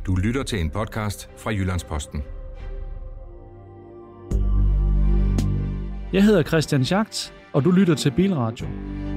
Du lytter til en podcast fra Jyllands-Posten. Jeg hedder Christian Schacht, og du lytter til Bilradio.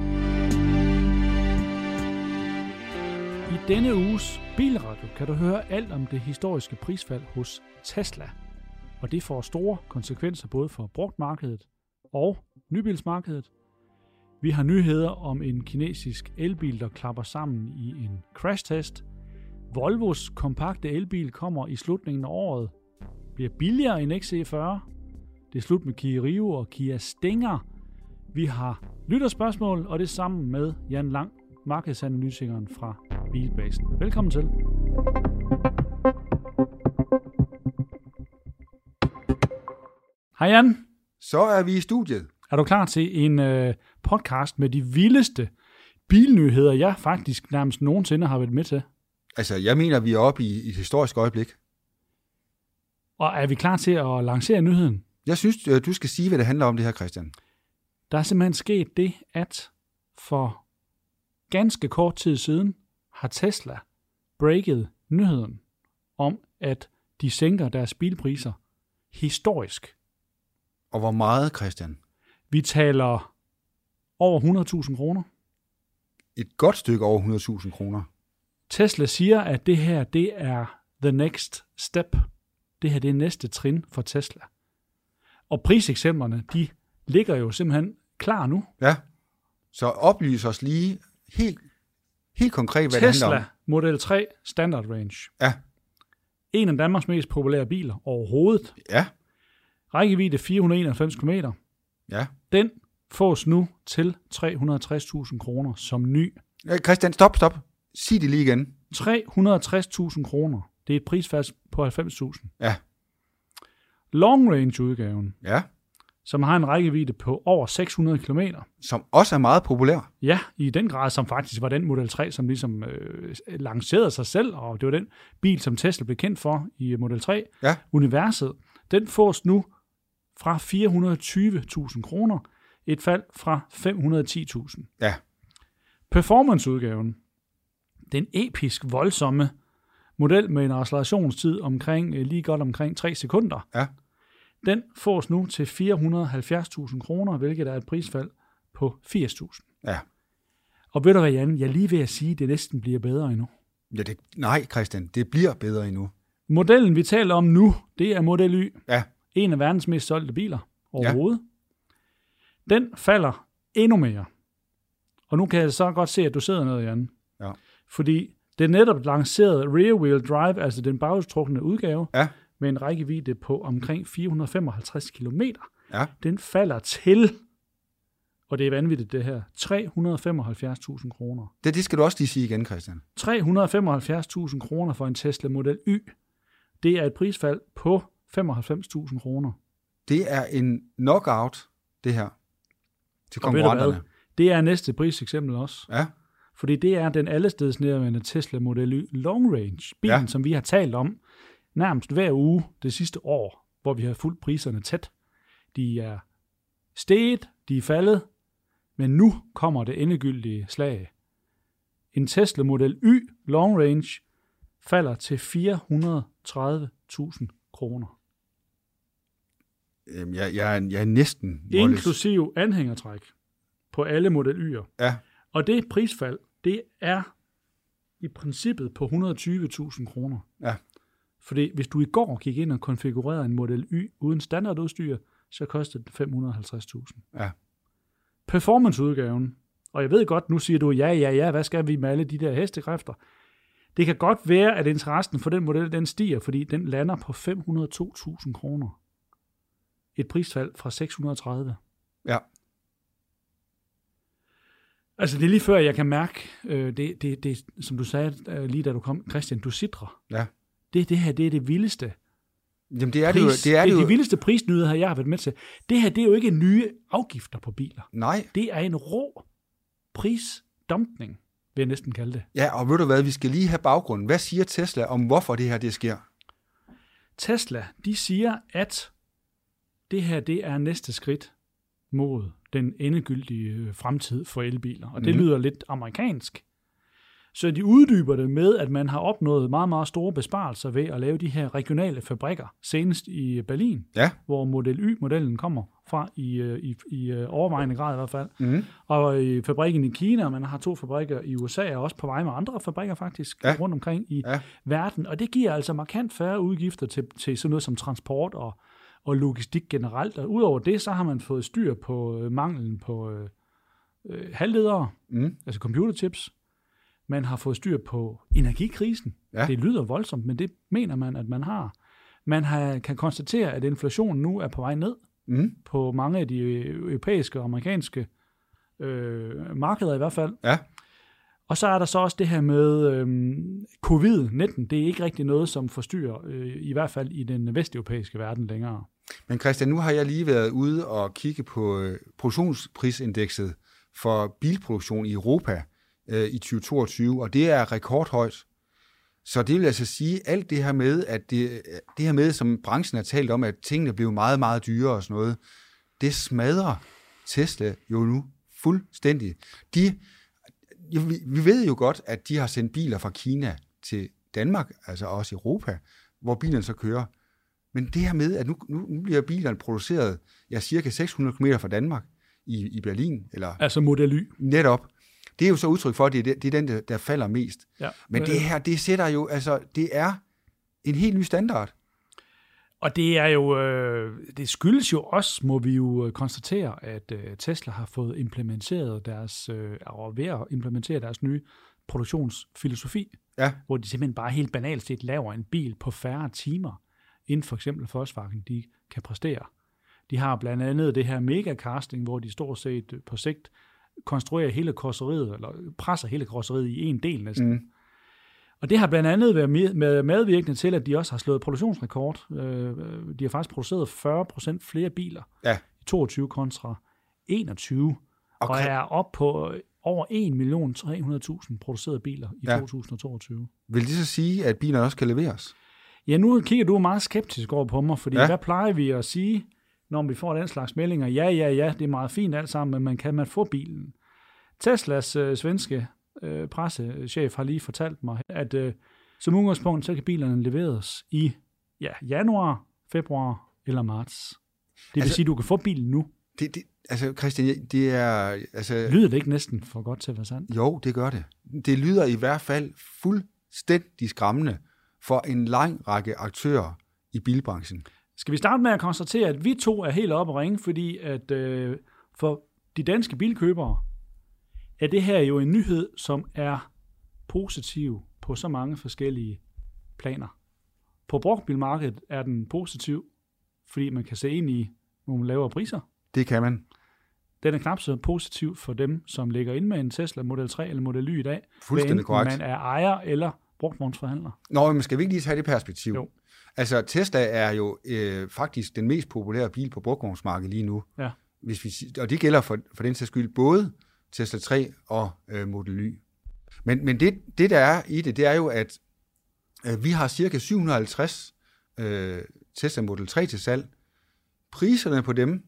I denne uges Bilradio kan du høre alt om det historiske prisfald hos Tesla. Og det får store konsekvenser både for brugtmarkedet og nybilsmarkedet. Vi har nyheder om en kinesisk elbil, der klapper sammen i en crashtest. Volvos kompakte elbil kommer i slutningen af året. Bliver billigere end XC40. Det er slut med Kia Rio og Kia Stinger. Vi har lytterspørgsmål, og det er sammen med Jan Lang, markedsanalytikeren fra Bilbasen. Velkommen til. Hej Jan. Så er vi i studiet. Er du klar til en podcast med de vildeste bilnyheder, jeg faktisk nærmest nogensinde har været med til? Altså, jeg mener, vi er oppe i et historisk øjeblik. Og er vi klar til at lancere nyheden? Jeg synes, du skal sige, hvad det handler om det her, Christian. Der er simpelthen sket det, at for ganske kort tid siden har Tesla breaket nyheden om, at de sænker deres bilpriser historisk. Og hvor meget, Christian? Vi taler over 100.000 kroner. Et godt stykke over 100.000 kroner. Tesla siger, at det her, det er the next step. Det her, det er næste trin for Tesla. Og priseksemplerne, de ligger jo simpelthen klar nu. Ja, så oplys os lige helt konkret, hvad det handler om. Tesla Model 3 Standard Range. Ja. En af Danmarks mest populære biler overhovedet. Ja. Rækkevidde 491 km. Ja. Den fås nu til 360.000 kroner som ny. Christian, stop. Sig det lige igen. 360.000 kroner. Det er et prisfald på 90.000. Ja. Long Range udgaven, Ja. som har en rækkevidde på over 600 km. Som også er meget populær. Ja, i den grad, som faktisk var den Model 3, som ligesom lancerede sig selv, og det var den bil, som Tesla blev kendt for i Model 3. Ja. Universet, den fås nu fra 420.000 kroner, et fald fra 510.000. Ja. Performance-udgaven, den episk voldsomme model med en accelerationstid lige godt omkring 3 sekunder, Ja. den fås nu til 470.000 kroner, hvilket er et prisfald på 80.000. Ja. Og ved du hvad, Jan, jeg er lige ved at sige, at det næsten bliver bedre endnu. Ja, nej, Christian, det bliver bedre endnu. Modellen, vi taler om nu, det er Model Y. Ja. En af verdens mest solgte biler overhovedet. Ja. Den falder endnu mere. Og nu kan jeg så godt se, at du sidder ned, Jan. Ja. Fordi det netop lancerede rear-wheel drive, altså den bagudstrukne udgave, Ja. med en rækkevidde på omkring 455 km, Ja. den falder til, og det er vanvittigt det her, 375.000 kroner. Det skal du også lige sige igen, Christian. 375.000 kroner for en Tesla Model Y. Det er et prisfald på 95.000 kroner. Det er en knockout, det her, til Og ved du hvad? konkurrenterne. Det er næste priseksempel også. Ja. Fordi det er den allestedsnærværende Tesla Model Y Long Range. Bilen, som vi har talt om nærmest hver uge det sidste år, hvor vi har fulgt priserne tæt. De er steget, de er faldet, men nu kommer det endegyldige slag. En Tesla Model Y Long Range falder til 430.000 kroner. Jeg er næsten... Inklusiv anhængertræk på alle Model Y'er. Ja. Og det prisfald, det er i princippet på 120.000 kroner. Ja. Fordi hvis du i går gik ind og konfigurerede en Model Y uden standardudstyr, så kostede det 550.000. Ja. Performance-udgaven, og jeg ved godt, nu siger du, ja, hvad skal vi med alle de der hestekræfter? Det kan godt være, at interessen for den model, den stiger, fordi den lander på 502.000 kroner. Et prisfald fra 630. Ja. Altså, det er lige før, jeg kan mærke, det som du sagde lige da du kom, Christian, du sidrer. Ja. Det her, det er det vildeste. Jamen, det er det jo. De vildeste prisnyheder, jeg har været med til. Det her, det er jo ikke nye afgifter på biler. Nej. Det er en rå prisdumpning, vil jeg næsten kalde det. Ja, og ved du hvad, vi skal lige have baggrunden. Hvad siger Tesla om, hvorfor det her det sker? Tesla, de siger, at det her, det er næste skridt mod den endegyldige fremtid for elbiler. Og det lyder lidt amerikansk. Så de uddyber det med, at man har opnået meget, meget store besparelser ved at lave de her regionale fabrikker, senest i Berlin, hvor Model Y-modellen kommer fra i overvejende grad i hvert fald. Mm. Og i fabrikken i Kina, man har 2 fabrikker i USA, og også på vej med andre fabrikker faktisk rundt omkring i verden. Og det giver altså markant færre udgifter til sådan noget som transport og logistik generelt. Og udover det, så har man fået styr på manglen på halvledere, altså computerchips. Man har fået styr på energikrisen. Ja. Det lyder voldsomt, men det mener man, at man har. Man kan konstatere, at inflationen nu er på vej ned på mange af de europæiske og amerikanske markeder i hvert fald. Ja. Og så er der så også det her med covid-19. Det er ikke rigtig noget, som forstyrrer, i hvert fald i den vesteuropæiske verden længere. Men Christian, nu har jeg lige været ude og kigge på produktionsprisindekset for bilproduktion i Europa i 2022, og det er rekordhøjt. Så det vil altså sige, alt det her med, at det her med, som branchen har talt om, at tingene blev meget, meget dyrere og sådan noget, det smadrer Tesla jo nu fuldstændig. Vi ved jo godt, at de har sendt biler fra Kina til Danmark, altså også Europa, hvor bilerne så kører. Men det her med, at nu bliver bilerne produceret cirka 600 km fra Danmark i Berlin. Altså Model Y. Netop. Det er jo så udtryk for, at det er den, der falder mest. Ja. Men det her, det sætter jo, det er en helt ny standard. Og det er jo, det skyldes jo også, må vi jo konstatere, at Tesla har fået implementeret og ved at implementere deres nye produktionsfilosofi, hvor de simpelthen bare helt banalt set laver en bil på færre timer, end for eksempel Volkswagen, de kan præstere. De har blandt andet det her megacasting, hvor de stort set på sigt konstruerer hele karosseriet, eller presser hele karosseriet i en del næsten. Mm. Og det har blandt andet været medvirkende til, at de også har slået produktionsrekord. De har faktisk produceret 40% flere biler i 22 kontra 21, og er op på over 1.300.000 producerede biler i 2022. Vil det så sige, at bilerne også kan leveres? Ja, nu kigger du meget skeptisk over på mig, fordi hvad plejer vi at sige, når vi får den slags meldinger? Ja, det er meget fint alt sammen, men kan man få bilen? Teslas svenske pressechef har lige fortalt mig, at som udgangspunkt, så kan bilerne leveres i januar, februar eller marts. Det vil sige, at du kan få bilen nu. Christian, det er... Lyder det ikke næsten for godt til at være sandt? Jo, det gør det. Det lyder i hvert fald fuldstændig skræmmende for en lang række aktører i bilbranchen. Skal vi starte med at konstatere, at vi to er helt oppe at ringe, fordi at for de danske bilkøbere er det her jo en nyhed, som er positiv på så mange forskellige planer. På brugtbilmarkedet er den positiv, fordi man kan se ind i nogle lavere priser. Det kan man. Den er knap så positiv for dem, som ligger inde med en Tesla Model 3 eller Model Y i dag. Fuldstændig korrekt. Man er ejer eller brugtvognsforhandler. Nå, men skal vi ikke lige tage det perspektiv? Jo. Altså, Tesla er jo faktisk den mest populære bil på brugtvognsmarkedet lige nu. Ja. Og det gælder for den sags skyld både Tesla 3 og Model Y. Men det der er i det er jo, at vi har cirka 750 Tesla Model 3 til salg. Priserne på dem,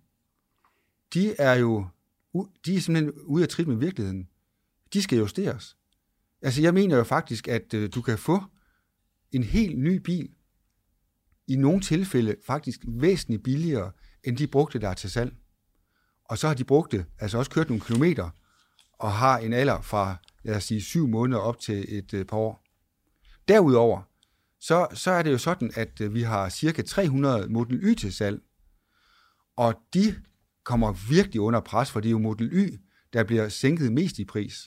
de er simpelthen ude af trit med virkeligheden. De skal justeres. Altså, jeg mener jo faktisk, at du kan få en helt ny bil, i nogle tilfælde faktisk væsentligt billigere, end de brugte, der er til salg. Og så har de brugte, altså også kørt nogle kilometer, og har en alder fra, lad os sige, 7 måneder op til et par år. Derudover, så er det jo sådan, at vi har cirka 300 Model Y til salg, og de kommer virkelig under pres, for det er jo Model Y, der bliver sænket mest i pris.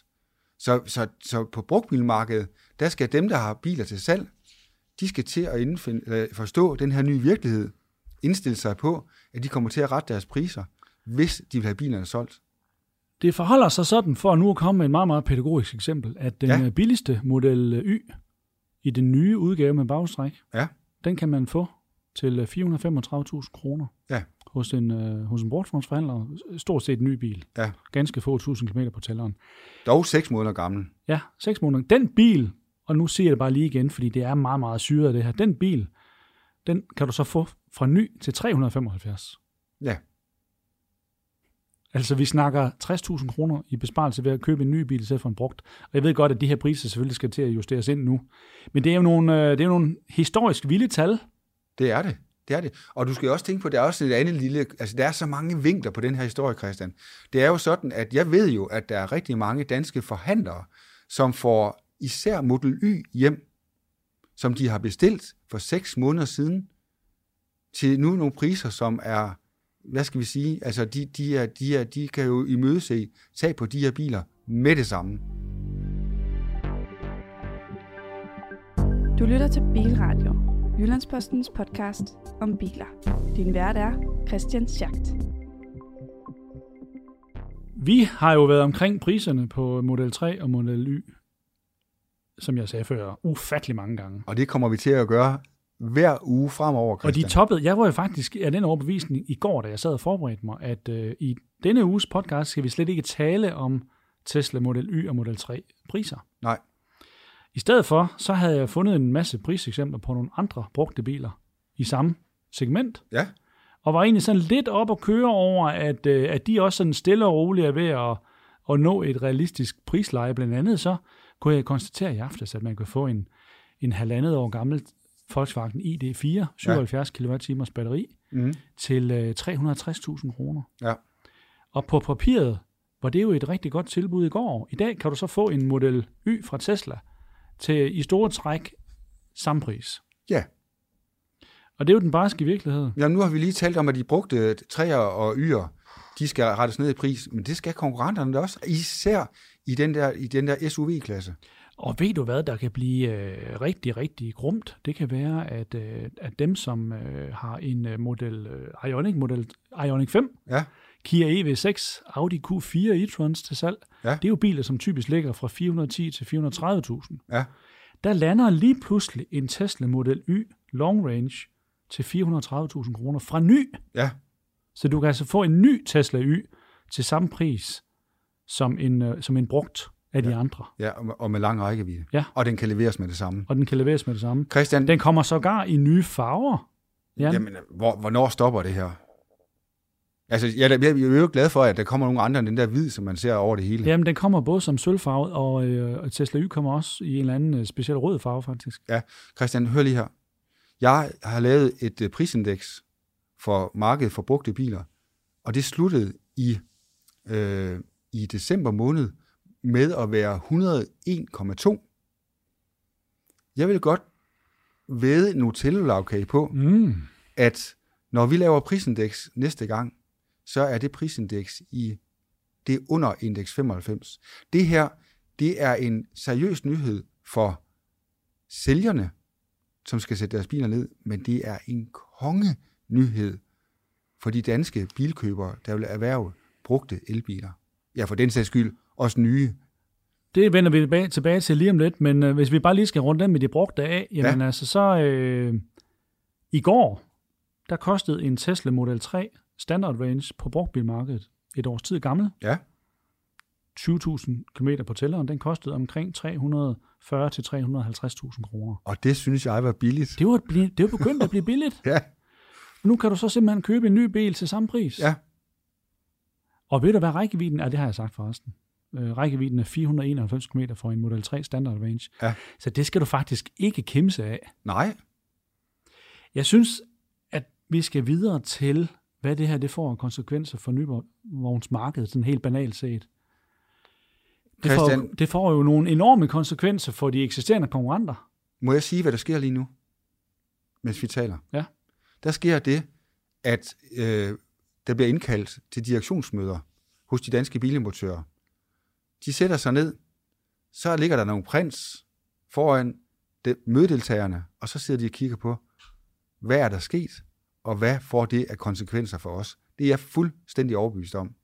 Så på brugtbilmarkedet, der skal dem, der har biler til salg, de skal til at forstå den her nye virkelighed, indstille sig på, at de kommer til at rette deres priser, hvis de vil have bilerne solgt. Det forholder sig sådan, for at nu at komme med et meget, meget pædagogisk eksempel, at den billigste Model Y i den nye udgave med bagstræk, den kan man få til 435.000 kroner hos en brugtvognsforhandler. Stort set en ny bil. Ja. Ganske få 1000 km på tælleren. Dog 6 måneder gammel. Ja, 6 måneder. Den bil, og nu siger jeg det bare lige igen, fordi det er meget, meget syret det her. Den bil, den kan du så få fra ny til 375. Ja. Altså, vi snakker 60.000 kroner i besparelse ved at købe en ny bil i stedet for en brugt. Og jeg ved godt, at de her priser selvfølgelig skal til at justeres ind nu. Men det er jo nogle historisk vilde tal. Det er det. Det er det. Og du skal også tænke på, der er også et andet lille... Altså, der er så mange vinkler på den her historie, Christian. Det er jo sådan, at jeg ved jo, at der er rigtig mange danske forhandlere, som får især Model Y hjem, som de har bestilt for 6 måneder siden, til nu nogle priser, som er... Hvad skal vi sige? Altså, de kan jo imødese tag på de her biler med det samme. Du lytter til Bilradio, Jyllandspostens podcast om biler. Din vært er Christian Schacht. Vi har jo været omkring priserne på Model 3 og Model Y, som jeg sagde før, ufattelig mange gange. Og det kommer vi til at gøre hver uge fremover, Christian. Og de toppede, jeg var jo faktisk af den overbevisning i går, da jeg sad og forberedte mig, at i denne uges podcast skal vi slet ikke tale om Tesla Model Y og Model 3 priser. Nej. I stedet for, så havde jeg fundet en masse priseksempler på nogle andre brugte biler i samme segment. Ja. Og var egentlig sådan lidt op at køre over, at de også sådan stille og roligt er ved at nå et realistisk prisleje. Blandt andet så kunne jeg konstatere i aftes, at man kunne få en halvandet år gammel Volkswagen ID4, 77 kWh batteri, til 360.000 kroner. Ja. Og på papiret var det jo et rigtig godt tilbud i går. I dag kan du så få en Model Y fra Tesla til i store træk samme pris. Ja. Og det er jo den barske virkelighed. Ja, nu har vi lige talt om, at de brugte 3'er og Y'er, de skal rettes ned i pris, men det skal konkurrenterne også, især i den der SUV-klasse. Og ved du hvad, der kan blive rigtig, rigtig grumt? Det kan være, at dem, som har en Model Ioniq 5, ja. Kia EV6, Audi Q4 e-trons til salg, det er jo biler, som typisk ligger fra 410 til 430.000. Ja. Der lander lige pludselig en Tesla Model Y Long Range til 430.000 kroner fra ny. Ja. Så du kan altså få en ny Tesla Y til samme pris som en brugt af de andre. Ja, og med lang rækkevidde. Ja. Og den kan leveres med det samme. Christian, den kommer sågar i nye farver. Jan. Jamen, hvornår stopper det her? Altså, jeg er jo glad for, at der kommer nogle andre end den der hvid, som man ser over det hele. Jamen, den kommer både som sølvfarvet, og Tesla Y kommer også i en eller anden speciel rød farve, faktisk. Ja, Christian, hør lige her. Jeg har lavet et prisindeks for markedet for brugte biler, og det sluttede i december måned med at være 101,2. Jeg vil godt vædde en Nutella-lavkage på, at når vi laver prisindeks næste gang, så er det prisindeks det er under indeks 95. Det her, det er en seriøs nyhed for sælgerne, som skal sætte deres biler ned, men det er en kongenyhed for de danske bilkøbere, der vil erhverve brugte elbiler. Ja, for den sags skyld også nye. Det vender vi tilbage til lige om lidt, men hvis vi bare lige skal runde den med de brugte af, jamen altså så i går, der kostede en Tesla Model 3 Standard Range på brugtbilmarkedet et års tid gammel. Ja. 20.000 km på tælleren, den kostede omkring 340.000 til 350.000 kroner. Og det synes jeg var billigt. Det var begyndt at blive billigt. Ja. Nu kan du så simpelthen købe en ny bil til samme pris. Ja. Og ved du hvad rækkevidden er? Det har jeg sagt forresten. Rækkevidden er 491 km for en Model 3 Standard Range. Ja. Så det skal du faktisk ikke kimse af. Nej. Jeg synes, at vi skal videre til, hvad det her det får konsekvenser for nyvognsmarkedet, sådan helt banalt set. Det får jo nogle enorme konsekvenser for de eksisterende konkurrenter. Må jeg sige, hvad der sker lige nu, mens vi taler? Ja. Der sker det, at der bliver indkaldt til direktionsmøder hos de danske bilimportører. De sætter sig ned, så ligger der nogle prints foran mødedeltagerne, og så sidder de og kigger på, hvad er der sket, og hvad får det af konsekvenser for os. Det er jeg fuldstændig overbevist om.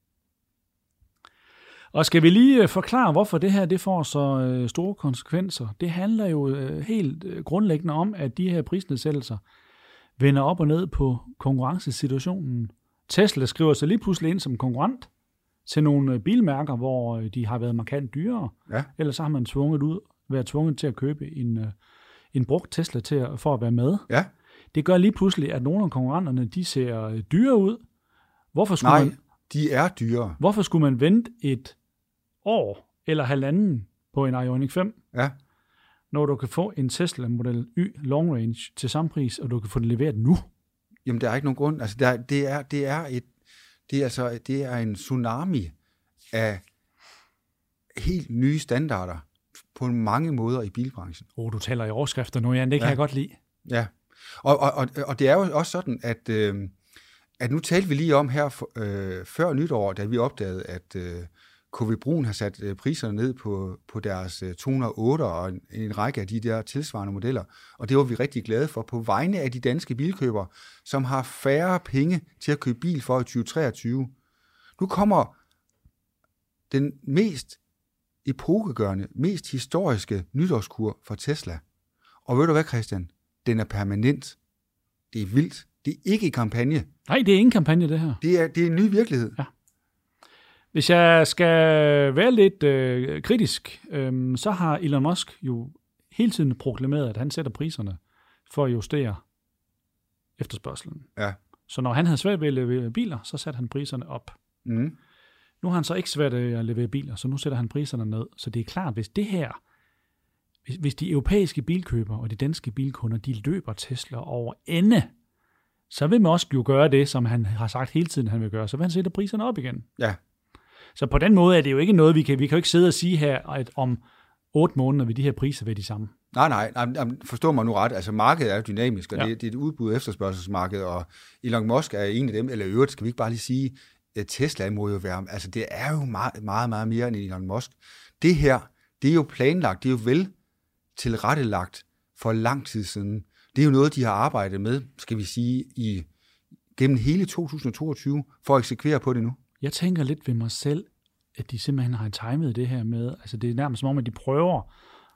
Og skal vi lige forklare, hvorfor det her det får så store konsekvenser? Det handler jo helt grundlæggende om, at de her prisnedsættelser vender op og ned på konkurrencesituationen. Tesla skriver sig lige pludselig ind som konkurrent til nogle bilmærker, hvor de har været markant dyrere. Ja. Ellers så har man været tvunget til at købe en brugt Tesla for at være med. Ja. Det gør lige pludselig, at nogle af konkurrenterne de ser dyre ud. De er dyre. Hvorfor skulle man vente et år eller halvanden på en Ioniq 5, når du kan få en Tesla Model Y Long Range til samme pris, og du kan få den leveret nu? Jamen, der er ikke nogen grund. Altså, det er en tsunami af helt nye standarder på mange måder i bilbranchen. Du taler i overskrifter nu, Jan. Det kan jeg godt lide. Ja, og det er jo også sådan, at nu talte vi lige om her før nytår, da vi opdagede, at KV Brun har sat priserne ned på deres 208 og en række af de der tilsvarende modeller. Og det var vi rigtig glade for på vegne af de danske bilkøbere, som har færre penge til at købe bil for i 2023. Nu kommer den mest epokegørende, mest historiske nytårskur for Tesla. Og ved du hvad, Christian? Den er permanent. Det er vildt. Det er ikke en kampagne. Nej, det er ingen kampagne, det her. Det er en ny virkelighed. Ja. Hvis jeg skal være lidt kritisk, så har Elon Musk jo hele tiden proklameret, at han sætter priserne for at justere efterspørgselen. Ja. Så når han havde svært ved at levere biler, så satte han priserne op. Mm. Nu har han så ikke svært ved at levere biler, så nu sætter han priserne ned. Så det er klart, hvis de europæiske bilkøbere og de danske bilkunder, de løber Tesla over ende, så vil Musk jo gøre det, som han har sagt hele tiden, han vil gøre. Så vil han sætte priserne op igen. Ja. Så på den måde er det jo ikke noget, vi kan jo ikke sidde og sige her, at om 8 måneder vil de her priser være de samme. Nej, forstå mig nu ret. Altså markedet er jo dynamisk, og det er et udbud- og efterspørgselsmarked, og Elon Musk er en af dem, eller i øvrigt skal vi ikke bare lige sige, at Tesla må jo være, altså det er jo meget, meget, meget mere end Elon Musk. Det her, det er jo planlagt, det er jo vel tilrettelagt for lang tid siden. Det er jo noget, de har arbejdet med, skal vi sige, gennem hele 2022, for at eksekvere på det nu. Jeg tænker lidt ved mig selv, at de simpelthen har timet det her med, altså det er nærmest som om, at de prøver,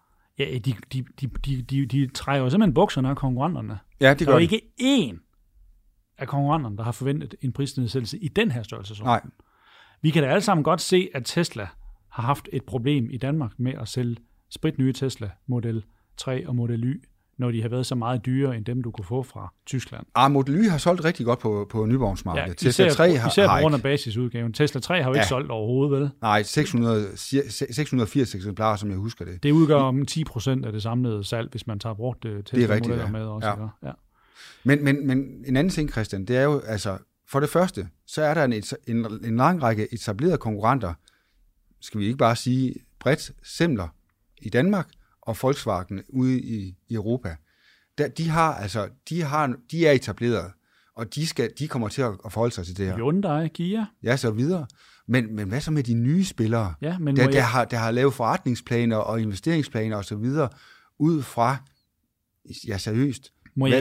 de trækker jo simpelthen bukserne af konkurrenterne. Ja, det gør der er ikke én af konkurrenterne, der har forventet en prisnedsættelse i den her størrelseszone. Nej. Vi kan da alle sammen godt se, at Tesla har haft et problem i Danmark med at sælge spritnye Tesla Model 3 og Model Y, når de har været så meget dyrere end dem, du kunne få fra Tyskland. Model Y har solgt rigtig godt på nyvognsmarkedet. Ja, Tesla 3 især på grund af basisudgaven. Tesla 3 har jo ikke solgt overhovedet, vel? Nej, 680 eksemplarer, som jeg husker det. Det udgør om 10% af det samlede salg, hvis man tager brugt Tesla-modeller med også. Ja. Men en anden ting, Christian, det er jo, altså, for det første, så er der en lang række etablerede konkurrenter, skal vi ikke bare sige, bredt Semler i Danmark, og Volkswagen ude i Europa. De er etableret, og de kommer til at forholde sig til det her. Hyundai, Kia. Ja, så videre. Men hvad så med de nye spillere, ja, men der har lavet forretningsplaner og investeringsplaner og så videre, ud fra, seriøst,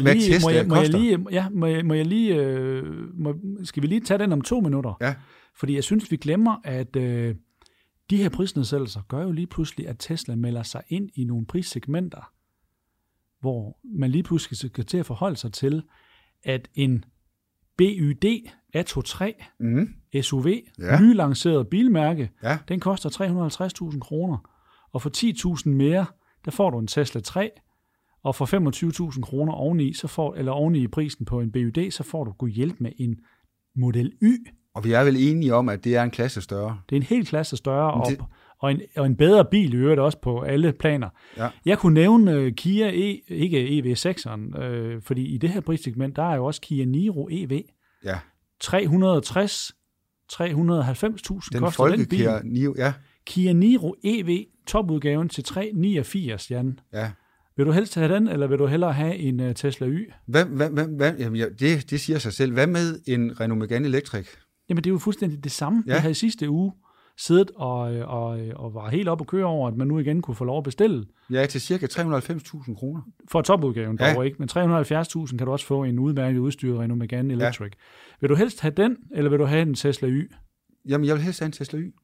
skal vi lige tage den om 2 minutter? Ja. Fordi jeg synes, vi glemmer, at de her prisnedsættelser gør jo lige pludselig, at Tesla melder sig ind i nogle prissegmenter, hvor man lige pludselig skal til at forholde sig til, at en BYD Atto 3 SUV, nylanceret bilmærke, den koster 350.000 kroner, og for 10.000 mere, der får du en Tesla 3, og for 25.000 kroner oveni i prisen på en BYD, så får du god hjælp med en Model Y. Og vi er vel enige om, at det er en klasse større. Det er en hel klasse større, og en bedre bil i øvrigt også på alle planer. Ja. Jeg kunne nævne Kia ikke EV6'eren, fordi i det her prissegment, der er jo også Kia Niro EV. Ja. 360-390.000 koster den bil. Kia Niro, ja. Kia Niro EV, topudgaven til 389, Jan. Ja. Vil du helst have den, eller vil du hellere have en Tesla Y? Jamen, det siger sig selv. Hvad med en Renault Megane Electric? Jamen, det er jo fuldstændig det samme. Ja. Jeg havde sidste uge siddet og var helt op at køre over, at man nu igen kunne få lov at bestille. Ja, til cirka 390.000 kroner. For topudgaven dog ikke, men 370.000 kan du også få en udmærket udstyret Renault Megane Electric. Ja. Vil du helst have den, eller vil du have en Tesla Y? Jamen, jeg vil helst have en Tesla Y.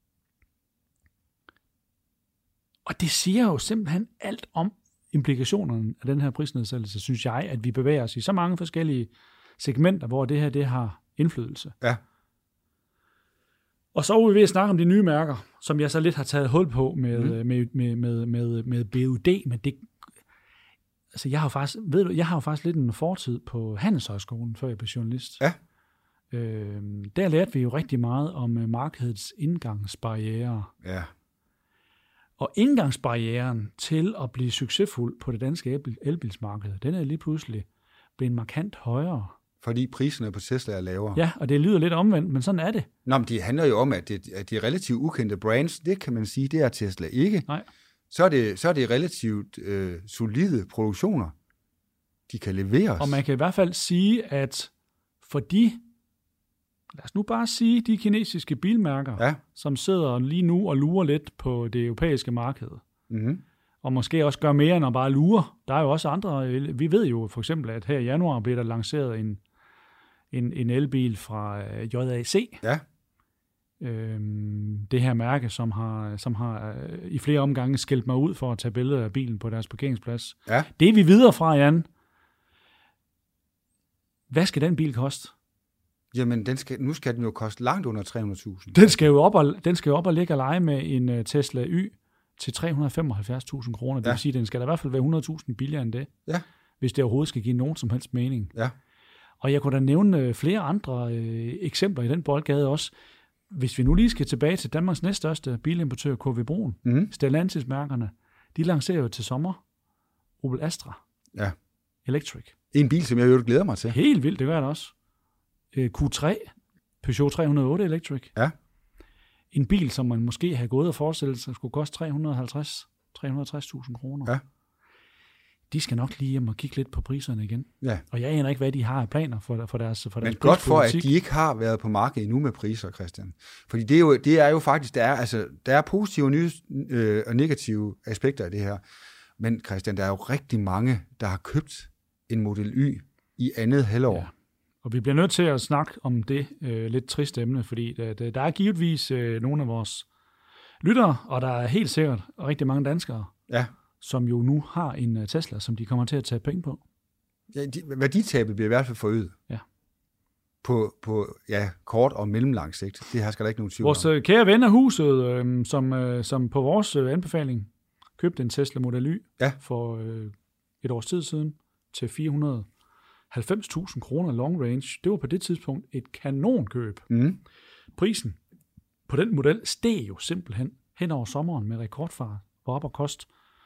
Og det siger jo simpelthen alt om implikationerne af den her prisnedsættelse, synes jeg, at vi bevæger os i så mange forskellige segmenter, hvor det her det har indflydelse. Ja. Og så er vi ved at snakke om de nye mærker, som jeg så lidt har taget hul på med BUD, men det, altså jeg har jo faktisk lidt en fortid på Handelshøjskolen, før jeg blev journalist. Ja. der lærte vi jo rigtig meget om markedets indgangsbarrierer. Ja. Og indgangsbarrieren til at blive succesfuld på det danske elbilsmarked, den er lige pludselig blevet markant højere. Fordi priserne på Tesla er lavere. Ja, og det lyder lidt omvendt, men sådan er det. Nå, men det handler jo om, at de relativt ukendte brands, det kan man sige, det er Tesla ikke. Nej. Så er det relativt solide produktioner, de kan leveres. Og man kan i hvert fald sige, at for lad os nu bare sige, de kinesiske bilmærker, som sidder lige nu og lurer lidt på det europæiske marked, og måske også gør mere end at bare lure. Der er jo også andre, vi ved jo for eksempel, at her i januar bliver der lanceret en elbil fra JAC. Ja. Det her mærke, som har i flere omgange skældt mig ud for at tage billeder af bilen på deres parkeringsplads. Ja. Det er vi videre fra, Jan. Hvad skal den bil koste? Jamen, nu skal den jo koste langt under 300.000. Den skal jo op og ligge og lege med en Tesla Y til 375.000 kroner. Det vil sige, at den skal da i hvert fald være 100.000 billigere end det, hvis det overhovedet skal give nogen som helst mening. Ja. Og jeg kunne da nævne flere andre eksempler i den boldgade også. Hvis vi nu lige skal tilbage til Danmarks næststørste bilimportør, KV Bruun, Stellantis-mærkerne, de lancerer jo til sommer Opel Astra Electric. En bil, som jeg jo glæder mig til. Helt vildt, det gør jeg da også. Q3, Peugeot 308 Electric. Ja. En bil, som man måske har gået og forestillet sig, skulle koste 360.000 kroner. Ja. De skal nok lige hjem og kigge lidt på priserne igen. Ja. Og jeg aner ikke, hvad de har af planer for deres Men godt for, at de ikke har været på markedet endnu med priser, Christian. Fordi det er jo faktisk, der er positive og negative aspekter af det her. Men Christian, der er jo rigtig mange, der har købt en Model Y i andet halvår. Ja. Og vi bliver nødt til at snakke om det lidt trist emne, fordi der er givetvis nogle af vores lyttere, og der er helt sikkert rigtig mange danskere, som jo nu har en Tesla, som de kommer til at tage penge på. Ja, værditabet bliver i hvert fald forøget. Ja. På kort og mellemlang sigt. Det her skal der ikke nogen tvivl om. Vores kære ven af huset, som på vores anbefaling købte en Tesla Model Y for et års tid siden til 490.000 kroner long range. Det var på det tidspunkt et kanonkøb. Prisen på den model steg jo simpelthen hen over sommeren med rekordfart, var op og koste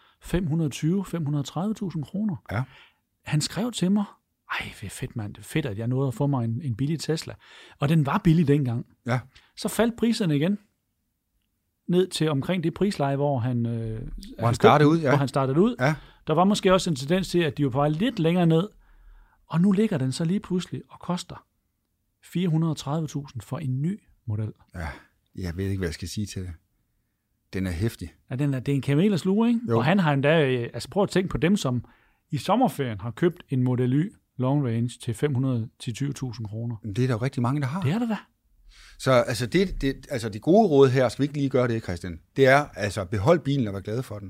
530.000 kroner. Ja. Han skrev til mig, det er fedt, mand. Det er fedt, at jeg nåede at få mig en billig Tesla. Og den var billig dengang. Ja. Så faldt priserne igen ned til omkring det prisleje, hvor han startede ud. Ja. Der var måske også en tendens til, at de var på vej lidt længere ned. Og nu ligger den så lige pludselig og koster 430.000 for en ny model. Ja, jeg ved ikke, hvad jeg skal sige til det. Den er heftig. Ja, det er en kamelers lue, ikke? Jo. Og han har endda, prøv at tænke på dem, som i sommerferien har købt en Model Y long range til 520.000 kroner. Det er der jo rigtig mange, der har. Det er der da. Så altså, det gode råd her, skal vi ikke lige gøre det, Christian? Det er, altså, behold bilen og vær glad for den.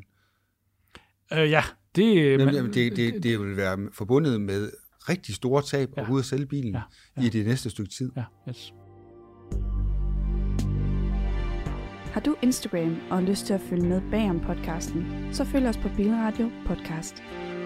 Det vil være forbundet med rigtig store tab at gå ud og sælge bilen i det næste stykke tid. Ja, yes. Har du Instagram og har lyst til at følge med bag om podcasten, så følg os på Bilradio Podcast.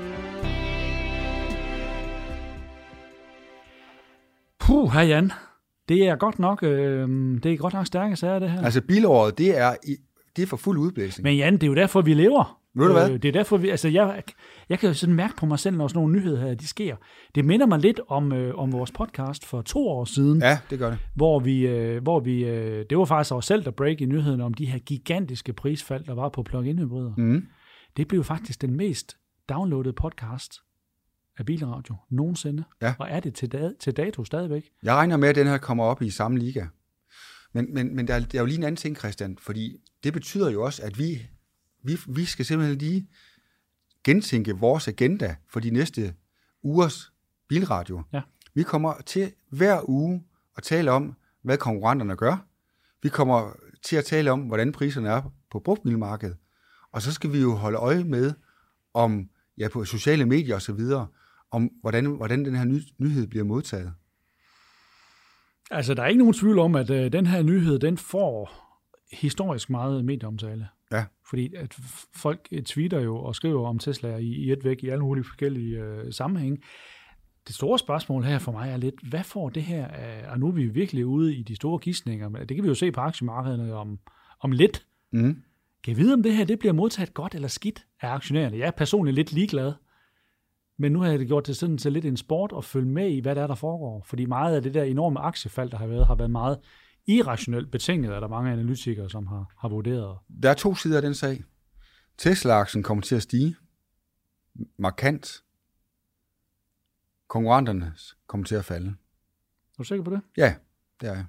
Hej Jan. Det er godt nok stærke sager, det her. Altså bilåret, det er for fuld udblæsning. Men Jan, det er jo derfor, vi lever. Ved du hvad? Det er derfor, jeg kan jo sådan mærke på mig selv, når sådan nogle nyheder her, de sker. Det minder mig lidt om vores podcast for 2 år siden. Ja, det gør det. Hvor vi det var faktisk os selv, der break i nyheden om de her gigantiske prisfald, der var på plug-in hybrider. Det blev faktisk den mest downloadede podcast af Bilradio nogensinde. Ja. Og er det til dato stadigvæk. Jeg regner med, at den her kommer op i samme liga. Men der er jo lige en anden ting, Christian, fordi det betyder jo også, at vi skal simpelthen lige gentænke vores agenda for de næste ugers Bilradio. Ja. Vi kommer til hver uge at tale om, hvad konkurrenterne gør. Vi kommer til at tale om, hvordan priserne er på brugtbilmarkedet. Og så skal vi jo holde øje med, på sociale medier og så videre, om hvordan den her nyhed bliver modtaget. Altså, der er ikke nogen tvivl om, at den her nyhed, den får historisk meget medieomtale. Ja. Fordi at folk tweeter jo og skriver om Tesla i et væk i alle mulige forskellige sammenhænge. Det store spørgsmål her for mig er lidt, hvad får det her, og nu er vi virkelig ude i de store gidsninger, men det kan vi jo se på aktiemarkederne om lidt. Kan jeg vide, om det her det bliver modtaget godt eller skidt af aktionærerne? Jeg er personligt lidt ligeglad, men nu har jeg det gjort det sådan til lidt en sport at følge med i, hvad der foregår, fordi meget af det der enorme aktiefald, der har været meget irrationelt betinget, af der mange analytikere, som har vurderet. Der er 2 sider af den sag. Tesla-aktien kommer til at stige markant. Konkurrenterne kommer til at falde. Er du sikker på det? Ja, det er jeg.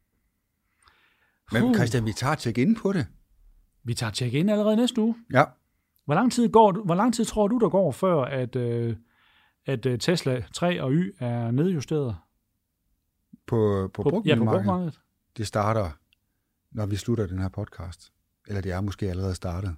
Men Christian, vi tager check-in på det. Vi tager check-in allerede næste uge. Ja. Hvor lang tid tror du, der går, før at Tesla 3 og Y er nedjusteret? På brugtbilmarkedet? Ja, på det starter, når vi slutter den her podcast. Eller det er måske allerede startet.